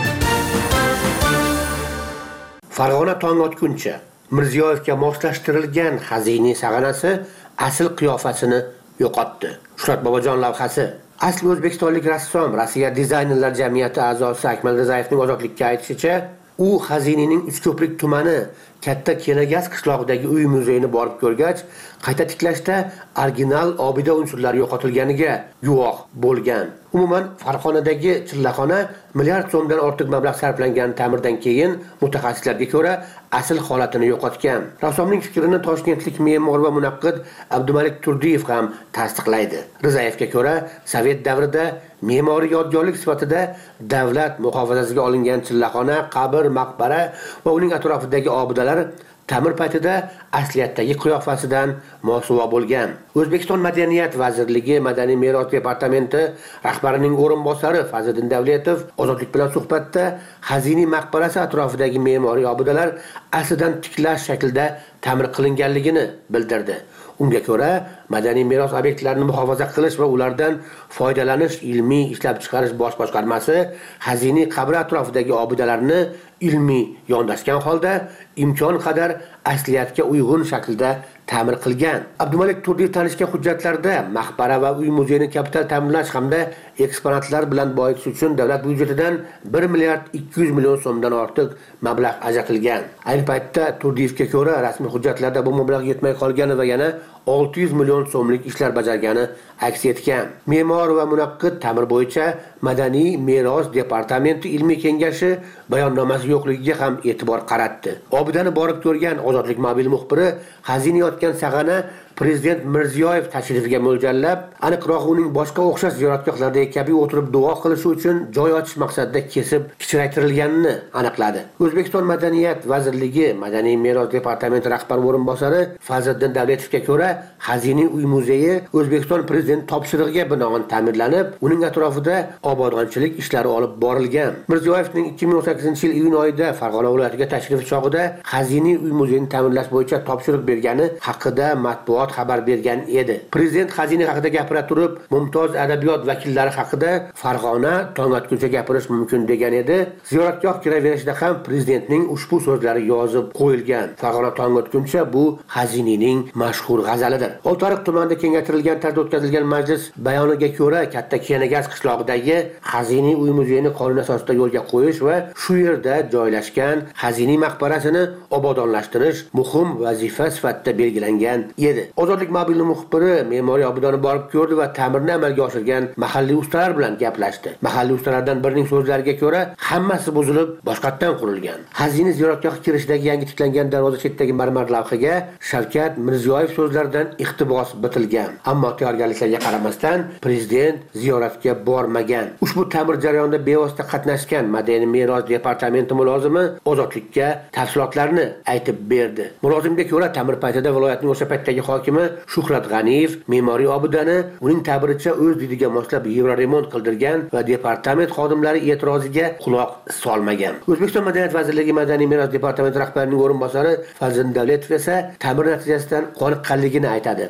Farg'ona tong otguncha Mirziyoyevga moslashtirilgan xaziniy sag'anasi asl qiyofasini yo'qotdi. Shuhrat Bobojon lavhasi. Asli o'zbekistonlik rassom, Rossiya dizaynerlar jamiyati a'zosi Akmal Rizayevning ozodlikka aytishicha, u xazinining Uchko'prik tumani Katta Kenagaz qishlog'idagi uy muzeyini borib ko'rgach, qayta tiklashda original obida unsurlari yo'qotilganiga guvoh bo'lgan. Umuman Farg'onadagi chillaxona milliard so'mdan ortiq mablag' sarflangan ta'mirdan keyin mutaxassislarga ko'ra asl holatini yo'qotgan. Rassomning fikrini toshkentlik me'mor va munaqqid Abdumalik Turdiyev ham tasdiqlaydi. Rizayevga ko'ra, Sovet davrida me'moriy yodgorlik sifatida davlat muhofazasiga olingan chillaxona, qabr, maqbara va uning atrofidagi obidalar ta'mir paytida asliyatdagi qiyofasidan mosuvo bo'lgan. O'zbekiston Madaniyat vazirligi Madaniy meros departamenti rahbarining o'rinbosari Fazliddin Davletov Ozodlik bilan suhbatda xaziniy maqbarasi atrofidagi me'moriy obidalar aslidan tiklash shaklida ta'mir qilinganligini bildirdi. Unga ko'ra, madaniy meros obyektlarini muhofaza qilish va ulardan foydalanish ilmiy ishlab chiqarish bosh boshqarmasi xaziniy qabr atrofidagi obidalarni ilmiy yondashgan holda imkon qadar asliyatga uyg'un shaklda ta'mir qilgan. Abdumalik Turdiyev tanishgan hujjatlarda maqbara va uy muzeyini kapital ta'mirlash hamda eksponatlar bilan boyitish uchun davlat byudjetidan bir milliard ikki yuz million so'mdan ortiq mablag' ajratilgan. Ayni paytda Turdiyevga ko'ra rasmiy hujjatlarda bu mablag' yetmay qolgani va yana olti yuz million so'mlik ishlar bajargani aks etgan. Me'mor va munaqqid ta'mir bo'yicha Madaniy meros departamenti ilmiy kengashi bayonnomasi yo'qligiga ham e'tibor qaratdi. Obidani borib ko'rgan Ozodlik mobil muxbiri xazina yotgan sag'ana Prezident Mirziyoyev tashrifiga mo'ljallab, aniqroq uning boshqa o'xshash ziyoratgohlardagi kabi o'tirib duo qilishi uchun joy ochish maqsadida kesib kichraytirilganini aniqladi. O'zbekiston Madaniyat vazirligi Madaniy meros departamenti rahbar o'rinbosari Fazliddin Davletovga ko'ra, xaziniy uy muzeyi O'zbekiston prezidenti topshirig'iga binoan ta'mirlanib, uning atrofida obodonchilik ishlari olib borilgan. Mirziyoyevning ikki ming o'n sakkizinchi yil iyun oyida Farg'ona viloyatiga tashrifi chog'ida xaziniy uy muzeyini ta'mirlash bo'yicha topshiriq bergani haqida matbuot xabar bergan edi. Prezident xazina haqida gapira turib, mumtoz adabiyot vakillari haqida Farg'ona tong otguncha gapirish mumkin degan edi. Ziyoratgoh kiraverishida ham prezidentning ushbu so'zlari yozib qo'yilgan. Farg'ona tong otguncha bu xazinining mashhur g'azalidir. Oltiariq tumanida kengaytirilgan tarzda o'tkazilgan majlis bayoniga ko'ra, Katta Kenagaz qishlog'idagi xaziniy uy muzeyini qonun asosida yo'lga qo'yish va shu yerda joylashgan xaziniy maqbarasini obodonlashtirish muhim vazifa sifatida belgilangan edi. Ozodlik mobil muxbiri me'moriy obidani borib ko'rdi va ta'mirni amalga oshirgan mahalliy ustalar bilan gaplashdi. Mahalliy ustalardan birining so'zlariga ko'ra, hammasi buzilib, boshqatdan qurilgan. Xazina ziyoratgohi kirishidagi yangi tiklangan darvoza chetidagi marmar lavhaga Shavkat Mirziyoyev so'zlaridan iqtibos bitilgan. Ammo tayyorgarliklarga qaramasdan prezident ziyoratga bormagan. Ushbu ta'mir jarayonida bevosita qatnashgan Madaniy meros departamenti mulozimi Ozodlikka tafsilotlarni aytib berdi. Mulozimga ko'ra, ta'mir paytida viloyatning o'sha paytdagi hokimi Shuhrat G'aniyev me'moriy obidani uning ta'biricha o'z didiga moslab yevroremont qildirgan va departament xodimlari e'tiroziga quloq solmagan. O'zbekiston Madaniyat vazirligi Madaniy meros departamenti rahbarining o'rinbosari Fazliddin Davletov esa ta'mir natijasidan qoniqqanligini aytadi.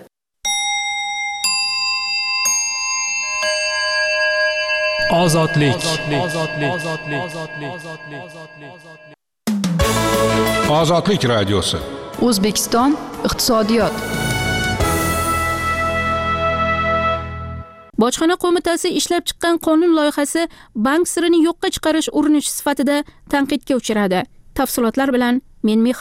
Ozodlik. Ozodlik radiosi. O'zbekiston iqtisodiyot. Bojxona qo'mitasi ishlab chiqqan qonun loyihasi bank sirini yo'qqa chiqarish urinishi sifatida tanqidga uchradi. Tafsilotlar bilan men Mehribon.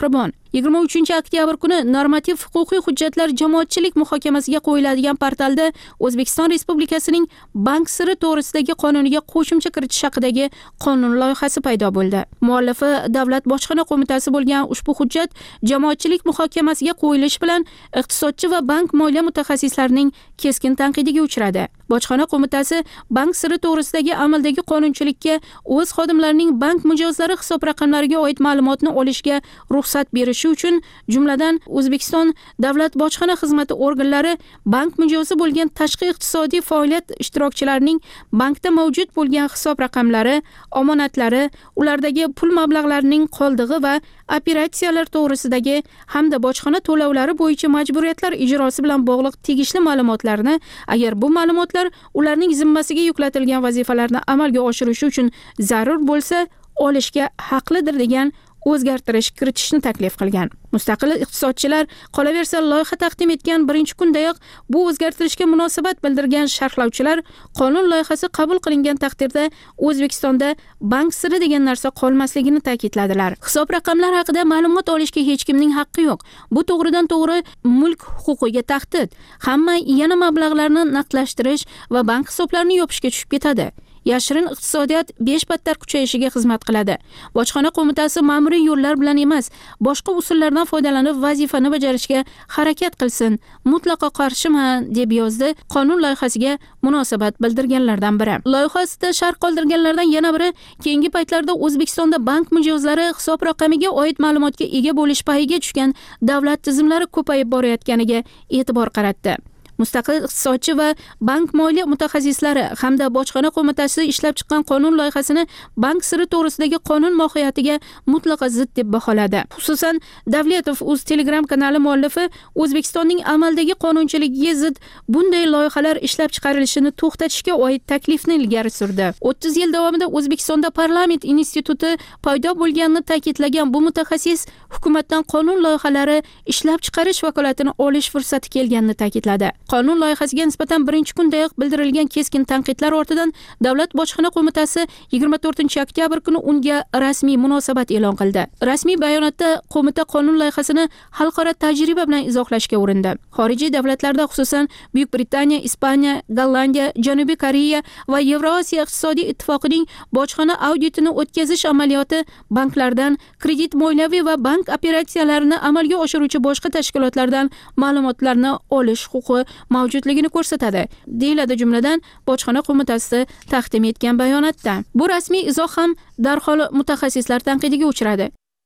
yigirma uchinchi oktyabr kuni normativ huquqiy hujjatlar jamoatchilik muhokamasiga qo'yiladigan portalda O'zbekiston Respublikasining bank siri to'g'risidagi qonuniga qo'shimcha kiritish haqidagi qonun loyihasi paydo bo'ldi. Muallifi Davlat bojxona qo'mitasi bo'lgan ushbu hujjat jamoatchilik muhokamasiga qo'yilishi bilan iqtisodchi va bank moliya mutaxassislarining keskin tanqidiga uchradi. Bojxona qo'mitasi bank siri to'g'risidagi amaldagi qonunchilikka o'z xodimlarining bank mijozlari hisob raqamlariga oid ma'lumotni olishga ruxsat berishi uchun, jumladan O'zbekiston Davlat bojxona xizmati organlari bank mijozi bo'lgan tashqi iqtisodiy faoliyat ishtirokchilarining bankda mavjud bo'lgan hisob raqamlari, omonatlari, ulardagi pul mablag'larining qoldig'i va operatsiyalar to'g'risidagi hamda bojxona to'lovlari bo'yicha majburiyatlar ijrosi bilan bog'liq tegishli ma'lumotlarni, agar bu ma'lumotlar ularning zimmasiga yuklatilgan vazifalarni amalga oshirishi uchun zarur bo'lsa, olishga haqlidir degan o'zgartirish kiritishni taklif qilgan. Mustaqil iqtisodchilar qolaversa loyiha taqdim etgan birinchi kundayoq bu o'zgartirishga munosabat bildirgan sharhlovchilar qonun loyihasi qabul qilingan taqdirda O'zbekistonda bank siri degan narsa qolmasligini ta'kidladilar. Hisob raqamlar haqida ma'lumot olishga hech kimning haqqi yo'q. Bu to'g'ridan to'g'ri mulk huquqiga tahdid. Hamma yana mablag'larni naqdlashtirish va bank hisoblarini yopishga tushib ketadi. Yashirin iqtisodiyot besh battar kuchayishiga xizmat qiladi. Bojxona qo'mitasi ma'muriy yo'llar bilan emas, boshqa usullardan foydalanib vazifani bajarishga harakat qilsin. Mutlaqo qarshiman, deb yozdi qonun loyihasiga munosabat bildirganlardan biri. Loyihasida sharh qoldirganlardan yana biri keyingi paytlarda O'zbekistonda bank mijozlari hisob raqamiga oid ma'lumotga ega bo'lish payiga tushgan davlat tizimlari ko'payib borayotganiga e'tibor qaratdi. Mustaqil iqtisodchi va bank moliya mutaxassislari hamda bojxona qo'mitasi ishlab chiqqan qonun loyihasini bank siri to'g'risidagi qonun mohiyatiga mutlaqo zid deb baholadi. Xususan, Davletov o'z Telegram kanali muallifi O'zbekistonning amaldagi qonunchiligiga zid bunday loyihalar ishlab chiqarilishini to'xtatishga oid taklifni ilgari surdi. o'ttiz yil davomida O'zbekistonda parlament instituti paydo bo'lganini ta'kidlagan bu mutaxassis hukumatdan qonun loyihalari ishlab chiqarish vakolatini olish fursati kelganini ta'kidladi. Qonun loyihasiga nisbatan birinchi kundayoq bildirilgan keskin tanqidlar ortidan Davlat bojxona qo'mitasi yigirma to'rtinchi oktyabr kuni unga rasmiy munosabat e'lon qildi. Rasmiy bayonotda qo'mita qonun loyihasini xalqaro tajriba bilan izohlashga urindi. Xorijiy davlatlarda, xususan Buyuk Britaniya, Ispaniya, Gollandiya, Janubiy Koreya va Yevrosiyo iqtisodiy ittifoqining bojxona auditini o'tkazish amaliyoti banklardan, kredit moliyaviy va bank operatsiyalarini amalga oshiruvchi boshqa tashkilotlardan ma'lumotlarni olish huquqi mavjudligini ko'rsatadi, deyiladi jumladan bojxona qo'mitasi taqdim etgan bayonotda. Bu rasmiy izoh ham darhol mutaxassislar tanqidiga uchradi.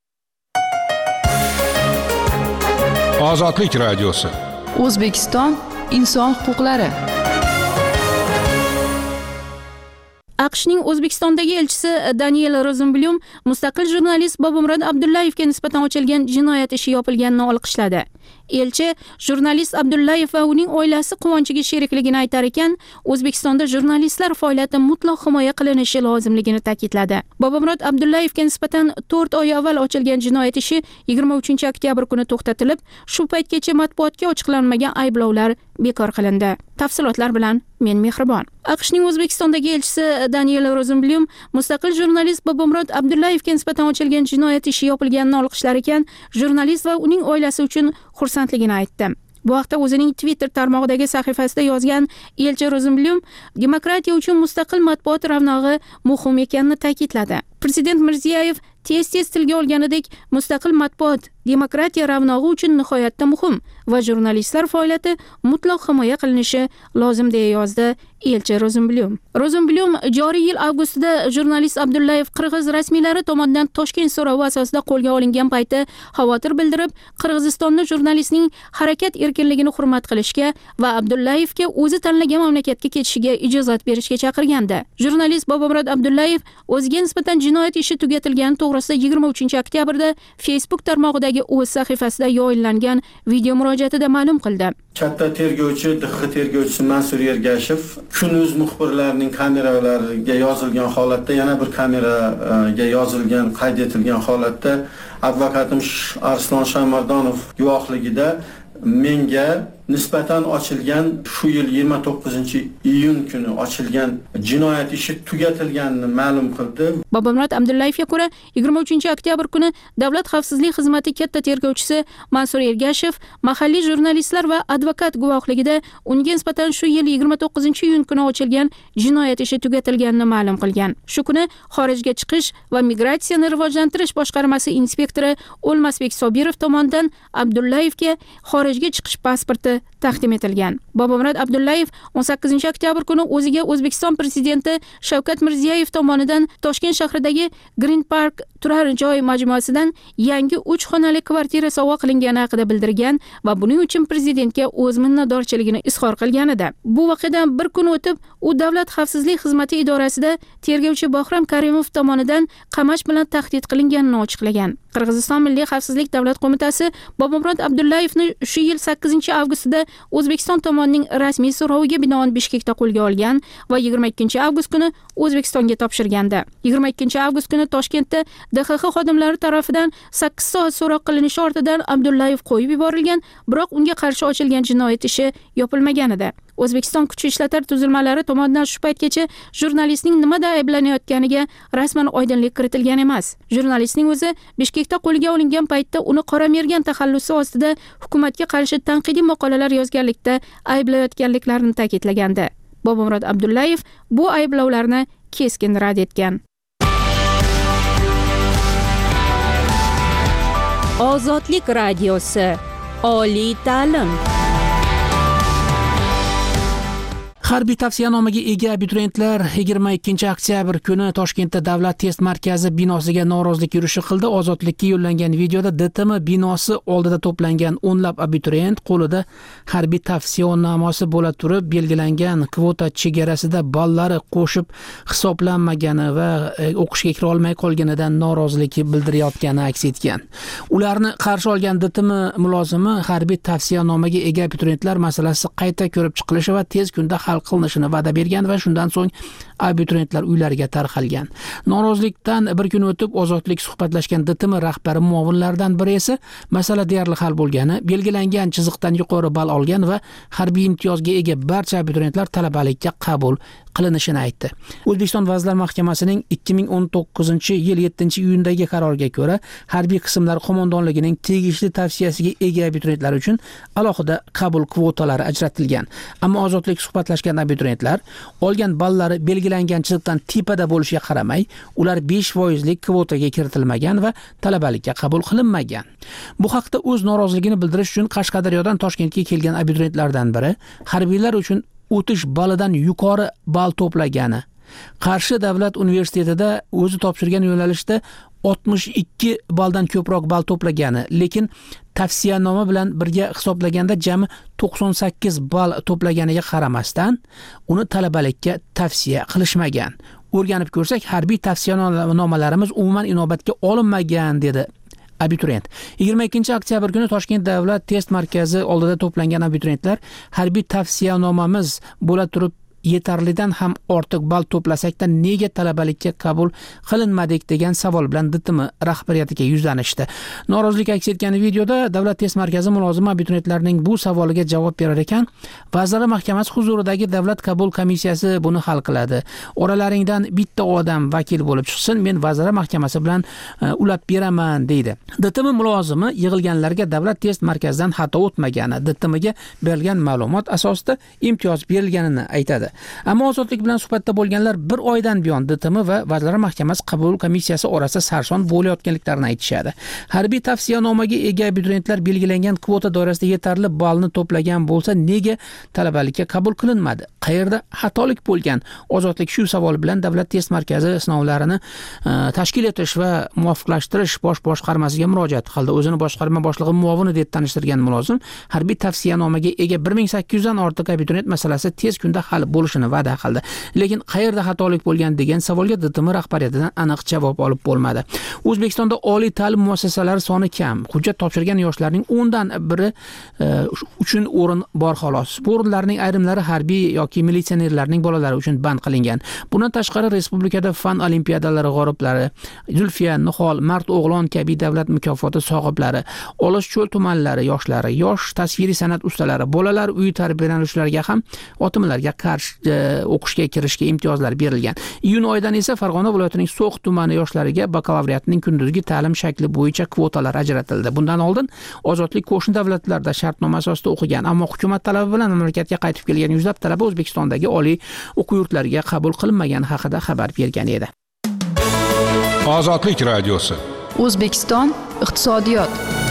Ozodlik radiosi. O'zbekiston inson huquqlari. AQShning O'zbekistondagi elchisi Daniel Rosenblum mustaqil jurnalist Bobomurod Abdullayevga nisbatan ochilgan jinoyat ishi yopilganini olqishladi. Elchi jurnalist Abdullayev va uning oilasi quvonchiga sherikligini aytar ekan, O'zbekistonda jurnalistlar faoliyati mutlaq himoya qilinishi lozimligini ta'kidladi. Bobomurod Abdullayevga nisbatan to'rt oy avval ochilgan jinoyat ishi yigirma uchinchi oktyabr kuni to'xtatilib, shu paytgacha matbuotga ochiqlanmagan ayblovlar bekor qilindi. Tafsilotlar bilan men Mehribon. AQShning O'zbekistondagi elchisi Daniel Rosenblum mustaqil jurnalist Bobomurod Abdullayevga nisbatan ochilgan jinoyat ishi yopilganini olqishlar ekan, jurnalist va uning oilasi uchun xursandligini aytdi. Bu haqda o'zining Twitter tarmog'idagi sahifasida yozgan elchi Rosenblum demokratiya uchun mustaqil matbuot ravnog'i muhim ekanini ta'kidladi. Prezident Mirziyoyev tez-tez tilga olganidek, mustaqil matbuot demokratiya ravnog'i uchun nihoyatda muhim va jurnalistlar faoliyati mutlaq himoya qilinishi lozim, deya yozdi elchi Rosenblum. Rosenblum joriy yil avgustida jurnalist Abdullayev qirg'iz rasmiylari tomonidan Toshkent so'rovi asosida qo'lga olingan payti xavotir bildirib, Qirg'izistonda jurnalistning harakat erkinligini hurmat qilishga va Abdullayevga o'zi tanlagan mamlakatga ketishiga ijozat berishga chaqirgandi. Jurnalist Bobomurod Abdullayev o'ziga nisbatan jinoyat ishi tugatilgani to'g'risida yigirma uchinchi oktyabrda Facebook tarmog'idagi o'z sahifasida yo'llangan video murojaatida ma'lum qildi. Katta tergovchi, D X tergovchisi Mansur Ergashev Kunuz muxbirlarining kameralariga yozilgan holatda, yana bir kameraga yozilgan, qayd etilgan holatda advokatim Arslon Shamardonov guvohligida menga nisbatan ochilgan shu yil yigirma to'qqizinchi iyun kuni ochilgan jinoyat ishi tugatilganini ma'lum qildi. Bobomurod Abdullayevga ko'ra, yigirma uchinchi oktyabr kuni Davlat xavfsizlik xizmati katta tergovchisi Mansur Ergashev mahalliy jurnalistlar va advokat guvohligida unga nisbatan shu yil yigirma to'qqizinchi iyun kuni ochilgan jinoyat ishi tugatilganini ma'lum qilgan. Shu kuni xorijga chiqish va migratsiyani rivojlantirish boshqarmasi inspektori O'lmasbek Sobirov tomonidan Abdullayevga xorijga chiqish pasporti taqdim etilgan. Bobomurod Abdullayev o'n sakkizinchi oktyabr kuni o'ziga O'zbekiston prezidenti Shavkat Mirziyoyev tomonidan Toshkent shahridagi Green Park turar joy majmuasidan yangi uch xonali kvartira sovg'a qilingani haqida bildirgan va buning uchun prezidentga o'z minnatdorchiligini izhor qilgan edi. Bu voqeadan bir kun o'tib, u Davlat xavfsizlik xizmati idorasida tergovchi Bahrom Karimov tomonidan qamash bilan tahdid qilinganini ochiqlagan. Qirg'iziston Milliy xavfsizlik davlat qo'mitasi Bobomurod Abdullayevni shu yil sakkizinchi avgustida O'zbekiston tomonining rasmiy so'roviga binoan Bishkekda qo'lga olgan va yigirma ikkinchi avgust kuni O'zbekistonga topshirgandi. yigirma ikkinchi avgust kuni Toshkentda D X X xodimlari tomonidan sakkiz soat so'roq qilinishi ortidan Abdullayev qo'yib yuborilgan, biroq unga qarshi ochilgan jinoyat ishi yopilmagan edi. O'zbekiston kuch ishlatar tuzilmalari tomonidan shu paytgacha jurnalistning nimada ayblanayotganiga rasman oydinlik kiritilgan emas. Jurnalistning o'zi Bishkekda qo'lga olingan paytda uni qora mergan taxallusi ostida hukumatga qarshi tanqidiy maqolalar yozganlikda ayblayotganliklarini ta'kidlagandi. Bobomurod Abdullayev bu ayblovlarni keskin rad etgan. Ozodlik radiosi, oliy ta'lim. Harbiy tavsiyanomaga ega abituriyentlar yigirma ikkinchi oktyabr kuni Toshkentda Davlat test markazi binosiga norozilik yurishi qildi. Ozodlikka yo'llangan videoda D T M binosi oldida to'plangan o'nlab abituriyent qo'lida harbiy tavsiyanomasi bo'la turib, belgilangan kvota chegarasida ballari qo'shib hisoblanmagani va o'qishga kira olmay qolganidan norozilik bildirayotgani aks etgan. Ularni qarshi olgan D T M mulozimi harbiy tavsiyanomaga ega abituriyentlar masalasi qayta ko'rib chiqilishi va tez kunda hal qilinishini va'da bergan va shundan so'ng abituriyentlar uylariga tarqalgan. Norozilikdan bir kun o'tib Ozodlik suhbatlashgan D T M rahbari muovinlaridan biri esa masala deyarli hal bo'lgani, belgilangan chiziqdan yuqori ball olgan va harbiy imtiyozga ega barcha abituriyentlar talabalikka qabul qilinishini aytdi. O'zbekiston Vazirlar Mahkamasining ikki ming o'n to'qqizinchi yil yettinchi iyundagi qaroriga ko'ra, harbiy qismlar qo'mondonligining tegishli tavsiyasiga ega abituriyentlar uchun alohida qabul kvotalari ajratilgan. Ammo Ozodlik suhbatlashgan abituriyentlar olgan ballari belgilangan chiziqdan tepada bo'lishiga qaramay, ular besh foizlik kvotaga kiritilmagan va talabalikka qabul qilinmagan. Bu haqda o'z noroziligini bildirish uchun Qashqadaryodan Toshkentga kelgan abituriyentlardan biri harbiylar uchun o'tish balidan yuqori ball to'plagani, Qarshi davlat universitetida o'zi topshirgan yo'nalishda oltmish ikki balldan ko'proq ball to'plagani, lekin tavsiyanoma bilan birga hisoblaganda jami to'qson sakkiz ball to'plaganiga qaramasdan uni talabalikka tavsiya qilishmagan. O'rganib ko'rsak, harbiy tavsiyanomalarimiz umuman inobatga olinmagan dedi abituriyent. yigirma ikkinchi oktyabr kuni Toshkent davlat test markazi oldida to'plangan abituriyentlar harbiy tavsiyanomamiz bo'la turib yetarlidan ham ortiq ball to'plasakda nega talabalikka qabul qilinmadik degan savol bilan D T M rahbariyatiga yuzlanishdi. Norozilik aks etgan videoda Davlat test markazi mulozimi abituriyentlarning bu savoliga javob berar ekan, Vazirlar Mahkamasi huzuridagi Davlat qabul komissiyasi buni hal qiladi. Oralaringdan bitta odam vakil bo'lib chiqsin, men Vazirlar Mahkamasi bilan uh, ulab beraman deydi. D T M mulozimi yig'ilganlarga Davlat test markazidan xato o'tmagani, D T Mga berilgan ma'lumot asosida imtiyoz berilganini aytadi. Ammo Ozodlik bilan suhbatda bo'lganlar bir oydan buyon D T M va Vazirlar Mahkamasi qabul komissiyasi orasida sarson bo'layotganliklarini aytishadi. Harbiy tavsiyanomaga ega abituriyentlar belgilangan kvota doirasida yetarli ballni to'plagan bo'lsa, nega talabalikka qabul qilinmadi? Qayerda xatolik bo'lgan? Ozodlik shu savol bilan Davlat test markazi sinovlarini uh, tashkil etish va muvofiqlashtirish bosh boshqarmasiga murojaat qildi. O'zini boshqarma boshlig'i muovini deb tanishtirgan mulozim harbiy tavsiyanomaga ega bir ming sakkiz yuz dan ortiq abituriyent masalasi tez kunda hal bo'ladi bo'lishini va'da qildi. Lekin qayerda xatolik bo'lgan degan savolga D T M rahbariyatidan aniq javob olib bo'lmadi. O'zbekistonda oliy ta'lim muassasalari soni kam. Hujjat topshirgan yoshlarning o'ndan biri uchun o'rin bor xolos. Bu o'rinlarning ayrimlari harbiy yoki militsionerlarning bolalari uchun band qilingan. Bundan tashqari respublikada fan olimpiadalari g'oliblari, Zulfiya, Nihol, Mard o'g'lon kabi davlat mukofoti sohiblari, Olishcho'l tumanlari yoshlari, yosh tasviriy san'at ustalari, bolalar uyi tarbiyalanuvchilariga ham otimlarga qarshi o'qishga kirishga imtiyozlar berilgan. Iyun oyidan esa Farg'ona viloyatining So'x tumani yoshlariga bakalavriatning kunduzgi ta'lim shakli bo'yicha kvotalar ajratildi. Bundan oldin ozodlik qo'shni davlatlarda shartnoma asosida o'qigan, ammo hukumat talabi bilan mamlakatga qaytib kelgan yuzlab talaba O'zbekistondagi oliy o'quv yurtlariga qabul qilinmagani haqida xabar bergan edi. Ozodlik radiosi. O'zbekiston iqtisodiyot.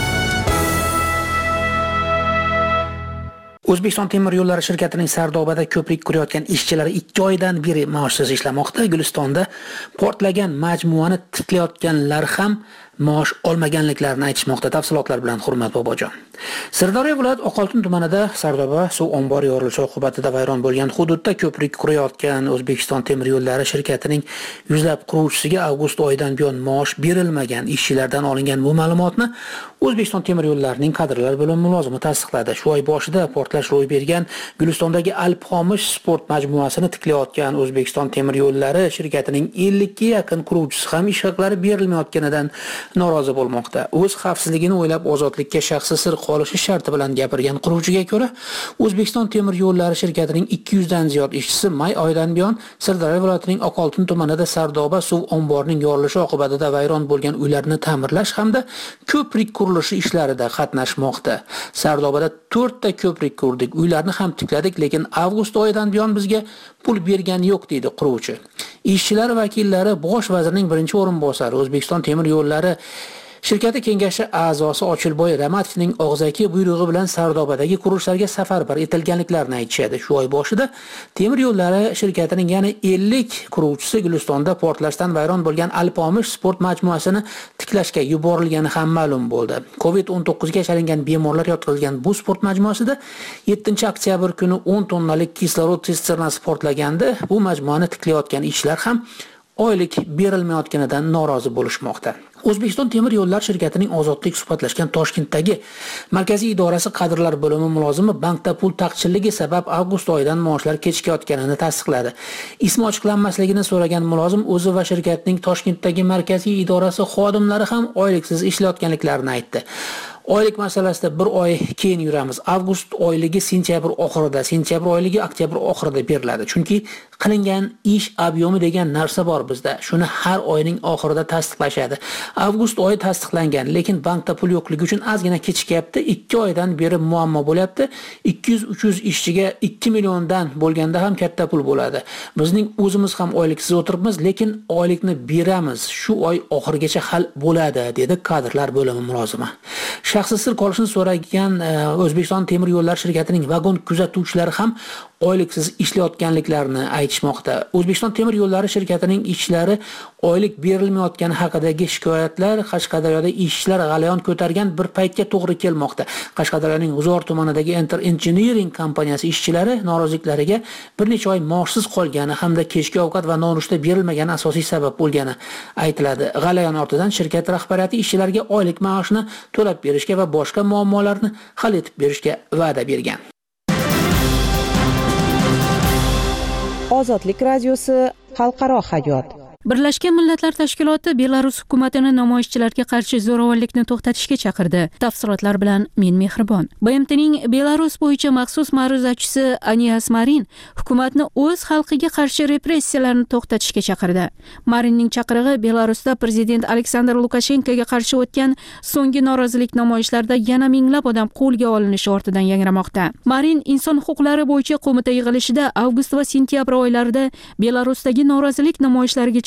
O'zbekiston temir yo'llari shirkatining Sardobada ko'prik qurayotgan ishchilari ikki oydan beri maoshsiz ishlamoqda. Gulistonda portlagan majmuani tiklayotganlar ham maosh olmaganliklarini aytishmoqda. Tafsilotlar bilan Hurmat Bobojon. Sirdaryo viloyat Oqoltin tumanida Sardoba suv ombori yorilishi oqibatida vayron bo'lgan hududda ko'prik qurayotgan O'zbekiston temir yo'llari shirkatining yuzlab quruvchisiga avgust oyidan buyon maosh berilmagan. Ishchilardan olingan bu ma'lumotni O'zbekiston temir yo'llarining kadrlar bo'limi mulozimi tasdiqladi. Shu oy boshida portlash ro'y bergan Gulistondagi Alp-Xomish sport majmuasini tiklayotgan O'zbekiston temir yo'llari shirkatining ellikka yaqin quruvchisi ham ish haqlari berilmayotganidan norozi bo'lmoqda. O'z xavfsizligini o'ylab ozodlikka shaxsi sir qolishi sharti bilan gapirgan quruvchiga ko'ra, O'zbekiston temir yo'llari shirkatining ikki yuz dan ziyod ishchisi may oyidan buyon Sirdaryo viloyatining Oqoltin tumanida Sardoba suv omborining yorilishi oqibatida vayron bo'lgan uylarni ta'mirlash hamda ko'prik qurilishi ishlarida qatnashmoqda. Sardobada to'rtta ko'prik qurdik, uylarni ham tikladik, lekin avgust oyidan buyon bizga pul bergan yo'q deydi quruvchi. Ishchilar vakillari Bosh vazirning birinchi o'rinbosari, O'zbekiston temir yo'llari shirkati kengashi a'zosi Ochilboy Ramatovning og'zaki buyrug'i bilan Sardobadagi qurilishlarga safarbar etilganliklarini aytishadi. Shu oy boshida temir yo'llari shirkatining yana ellik quruvchisi Gulistonda portlashdan vayron bo'lgan Alp-Xomish sport majmuasini tiklashga yuborilgani ham ma'lum bo'ldi. covid o'n to'qqiz ga chalingan bemorlar yotqizilgan bu sport majmuasida yettinchi oktyabr kuni o'n tonnalik kislorod sisternasi portlaganda bu majmuani tiklayotgan ishchilar ham oylik berilmayotganidan norozi bo'lishmoqda. O'zbekiston temir yo'llari shirkatining ozodlik suhbatlashgan Toshkentdagi markaziy idorasi kadrlar bo'limi mulozimi bankda pul taqchilligi sabab avgust oyidan maoshlar kechikayotganini tasdiqladi. Ismi ochiqlanmasligini so'ragan mulozim o'zi va shirkatning Toshkentdagi markaziy idorasi xodimlari ham oyliksiz ishlayotganliklarini aytdi. Oylik masalasida bir oy keyin yuramiz. Avgust oyligi sentyabr oxirida, sentyabr oyligi oktyabr oxirida beriladi. Chunki qilingan ish obyomi degan narsa bor bizda. Shuni har oyning oxirida tasdiqlashadi. Avgust oyi tasdiqlangan, lekin bankda pul yo'qligi uchun ozgina kechikyapti. ikki oydan beri muammo bo'lyapti. ikki yuz uch yuz ishchiga ikki milliondan bo'lganda ham katta pul bo'ladi. Bizning o'zimiz ham oyliksiz o'tiribmiz, lekin oylikni beramiz. Shu oy oxirigacha hal bo'ladi, dedi kadrlar bo'limi mulozimi. Shaxsiy sir qolishini so'ragan O'zbekiston temir yo'llari shirkatining vagon kuzatuvchilari ham oyliksiz ishlayotganliklarini aytishmoqda. O'zbekiston temir yo'llari shirkatining ishchilari oylik berilmayotgani haqidagi shikoyatlar Qashqadaryoda ishchilar g'alayon ko'targan bir paytga to'g'ri kelmoqda. Qashqadaryoning G'uzor tumanidagi Enter Engineering kompaniyasi ishchilari noroziliklariga bir necha oy maoshsiz qolgani hamda kechki ovqat va nonushta berilmagani asosiy sabab bo'lgani aytiladi. G'alayon ortidan shirkat rahbariyati ishchilarga oylik maoshni to'lab berishga va boshqa muammolarni hal etib berishga va'da bergan. Ozodlik radiosi xalqaro hayot. Birlashgan Millatlar Tashkiloti Belarus hukumatini namoyishchilarga qarshi zo'ravonlikni to'xtatishga chaqirdi. Tafsilotlar bilan men Mehribon. B M T'ning Belarus bo'yicha maxsus ma'ruzachisi Anias Marin hukumatni o'z xalqiga qarshi repressiyalarni to'xtatishga chaqirdi. Marinning chaqirig'i Belarusda prezident Aleksandr Lukashenkoga qarshi o'tgan so'nggi norozilik namoyishlarida yana minglab odam qo'lga olinishi ortidan yangramoqda. Marin inson huquqlari bo'yicha qo'mita yig'ilishida avgust va sentyabr oylarida Belarusdagi norozilik namoyishlariga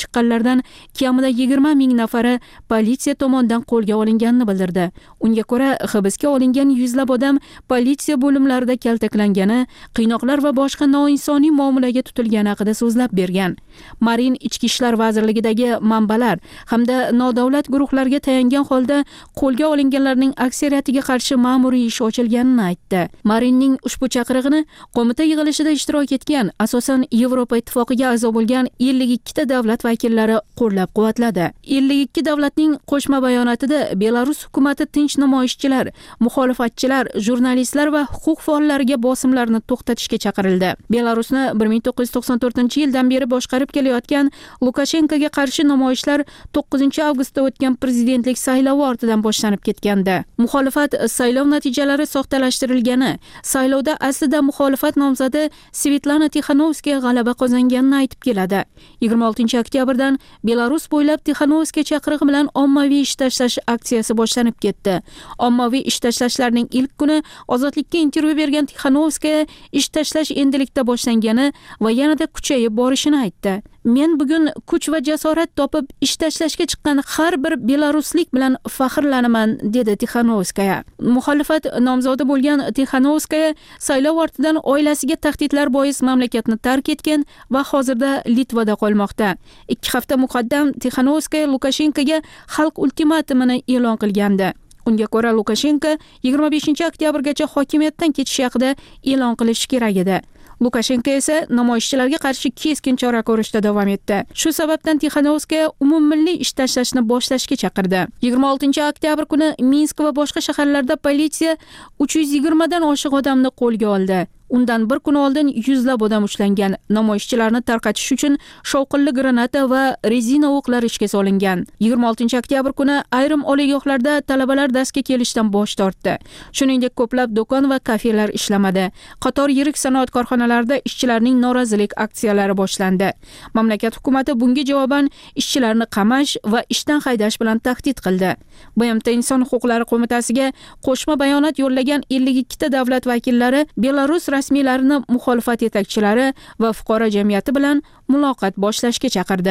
chiqqanlardan kamida yigirma ming nafari politsiya tomonidan qo'lga olinganini bildirdi. Unga ko'ra, hibsga olingan yuzlab odam politsiya bo'limlarida kaltaklangani, qiynoqlar va boshqa noinsoniy muomalaga tutilgani haqida so'zlab bergan. Marin Ichki ishlar vazirligidagi manbalar hamda nodavlat guruhlarga tayangan holda qo'lga olinganlarning aksariyatiga qarshi ma'muriy ish ochilganini aytdi. Marinning ushbu chaqirig'ini qo'mita yig'ilishida ishtirok etgan, asosan Yevropa ittifoqiga a'zo bo'lgan ellik ikki ta davlat vakillari qo'llab-quvvatladi. ellik ikki davlatning qo'shma bayonotida Belarus hukumatati tinch namoyishchilar, muxolifatchilar, jurnalistlar va huquq faollariga bosimlarni to'xtatishga chaqirildi. Belarusni bir ming to'qqiz yuz to'qson to'rtinchi yildan beri boshqarib kelayotgan Lukashenkoga qarshi namoyishlar to'qqizinchi avgustda o'tgan prezidentlik saylovi ortidan boshlanib ketgandi. Muxolifat saylov natijalari soxtalashtirilgani, saylovda aslida muxolifat nomzodi Svetlana Tixanovskaya g'alaba qozonganini aytib keladi. yigirma oltinchi oktyabrdan Belarus bo'ylab Tixanovskaya chaqirig'i bilan ommaviy ish tashlash aksiyasi boshlanib ketdi. Ommaviy ish tashlashlarning ilk kuni Ozodlikka intervyu bergan Tixanovskaya ish tashlash endilikda boshlangani va yanada kuchayib borishini aytdi. Men bugun kuch va jasorat topib ish tashlashga chiqqan har bir belaruslik bilan faxrlanaman, dedi Tixanovskaya. Muxolifat nomzodi bo'lgan Tixanovskaya saylov ortidan oilasiga tahdidlar bois mamlakatni tark etgan va hozirda Litvada qolmoqda. ikki hafta muqaddam Tixanovskaya Lukashenkoga xalq ultimatumini e'lon qilgandi. Unga ko'ra Lukashenko yigirma beshinchi oktyabrgacha hokimiyatdan ketish haqida e'lon qilishi kerak edi. Lukashenko esa namoyishchilarga qarshi keskin chora ko'rishda davom etdi. Shu sababdan Tixanovskaya umummilliy ish tashlashni boshlashga chaqirdi. yigirma oltinchi oktyabr kuni Minsk va boshqa shaharlarda politsiya uch yuz yigirma dan oshiq odamni qo'lga oldi. Undan bir kun oldin yuzlab odam ushlangan. Namoyishchilarni tarqatish uchun shovqinli granata va rezina o'qlar ishga solingan. yigirma oltinchi oktyabr kuni ayrim oliygohlarda talabalar darsga kelishdan bosh tortdi. Shuningdek, ko'plab do'kon va kafelar ishlamadi. Qator yirik sanoat korxonalarida ishchilarning norozilik aksiyalari boshlandi. Mamlakat hukumatı bunga javoban ishchilarni qamash va ishdan haydash bilan tahdid qildi. B M T Inson huquqlari qo'mitasiga qo'shma bayonot yo'llagan ellik ikki ta davlat vakillari Belarus rasmiylarini muxolifat yetakchilari va fuqaro jamiyati bilan muloqot boshlashga chaqirdi.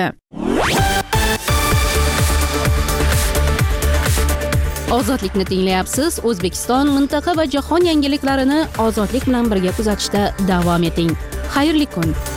Ozodlikni tinglayapsiz. O'zbekiston, mintaqa va jahon yangiliklarini ozodlik bilan birga kuzatishda davom eting. Xayrli kun.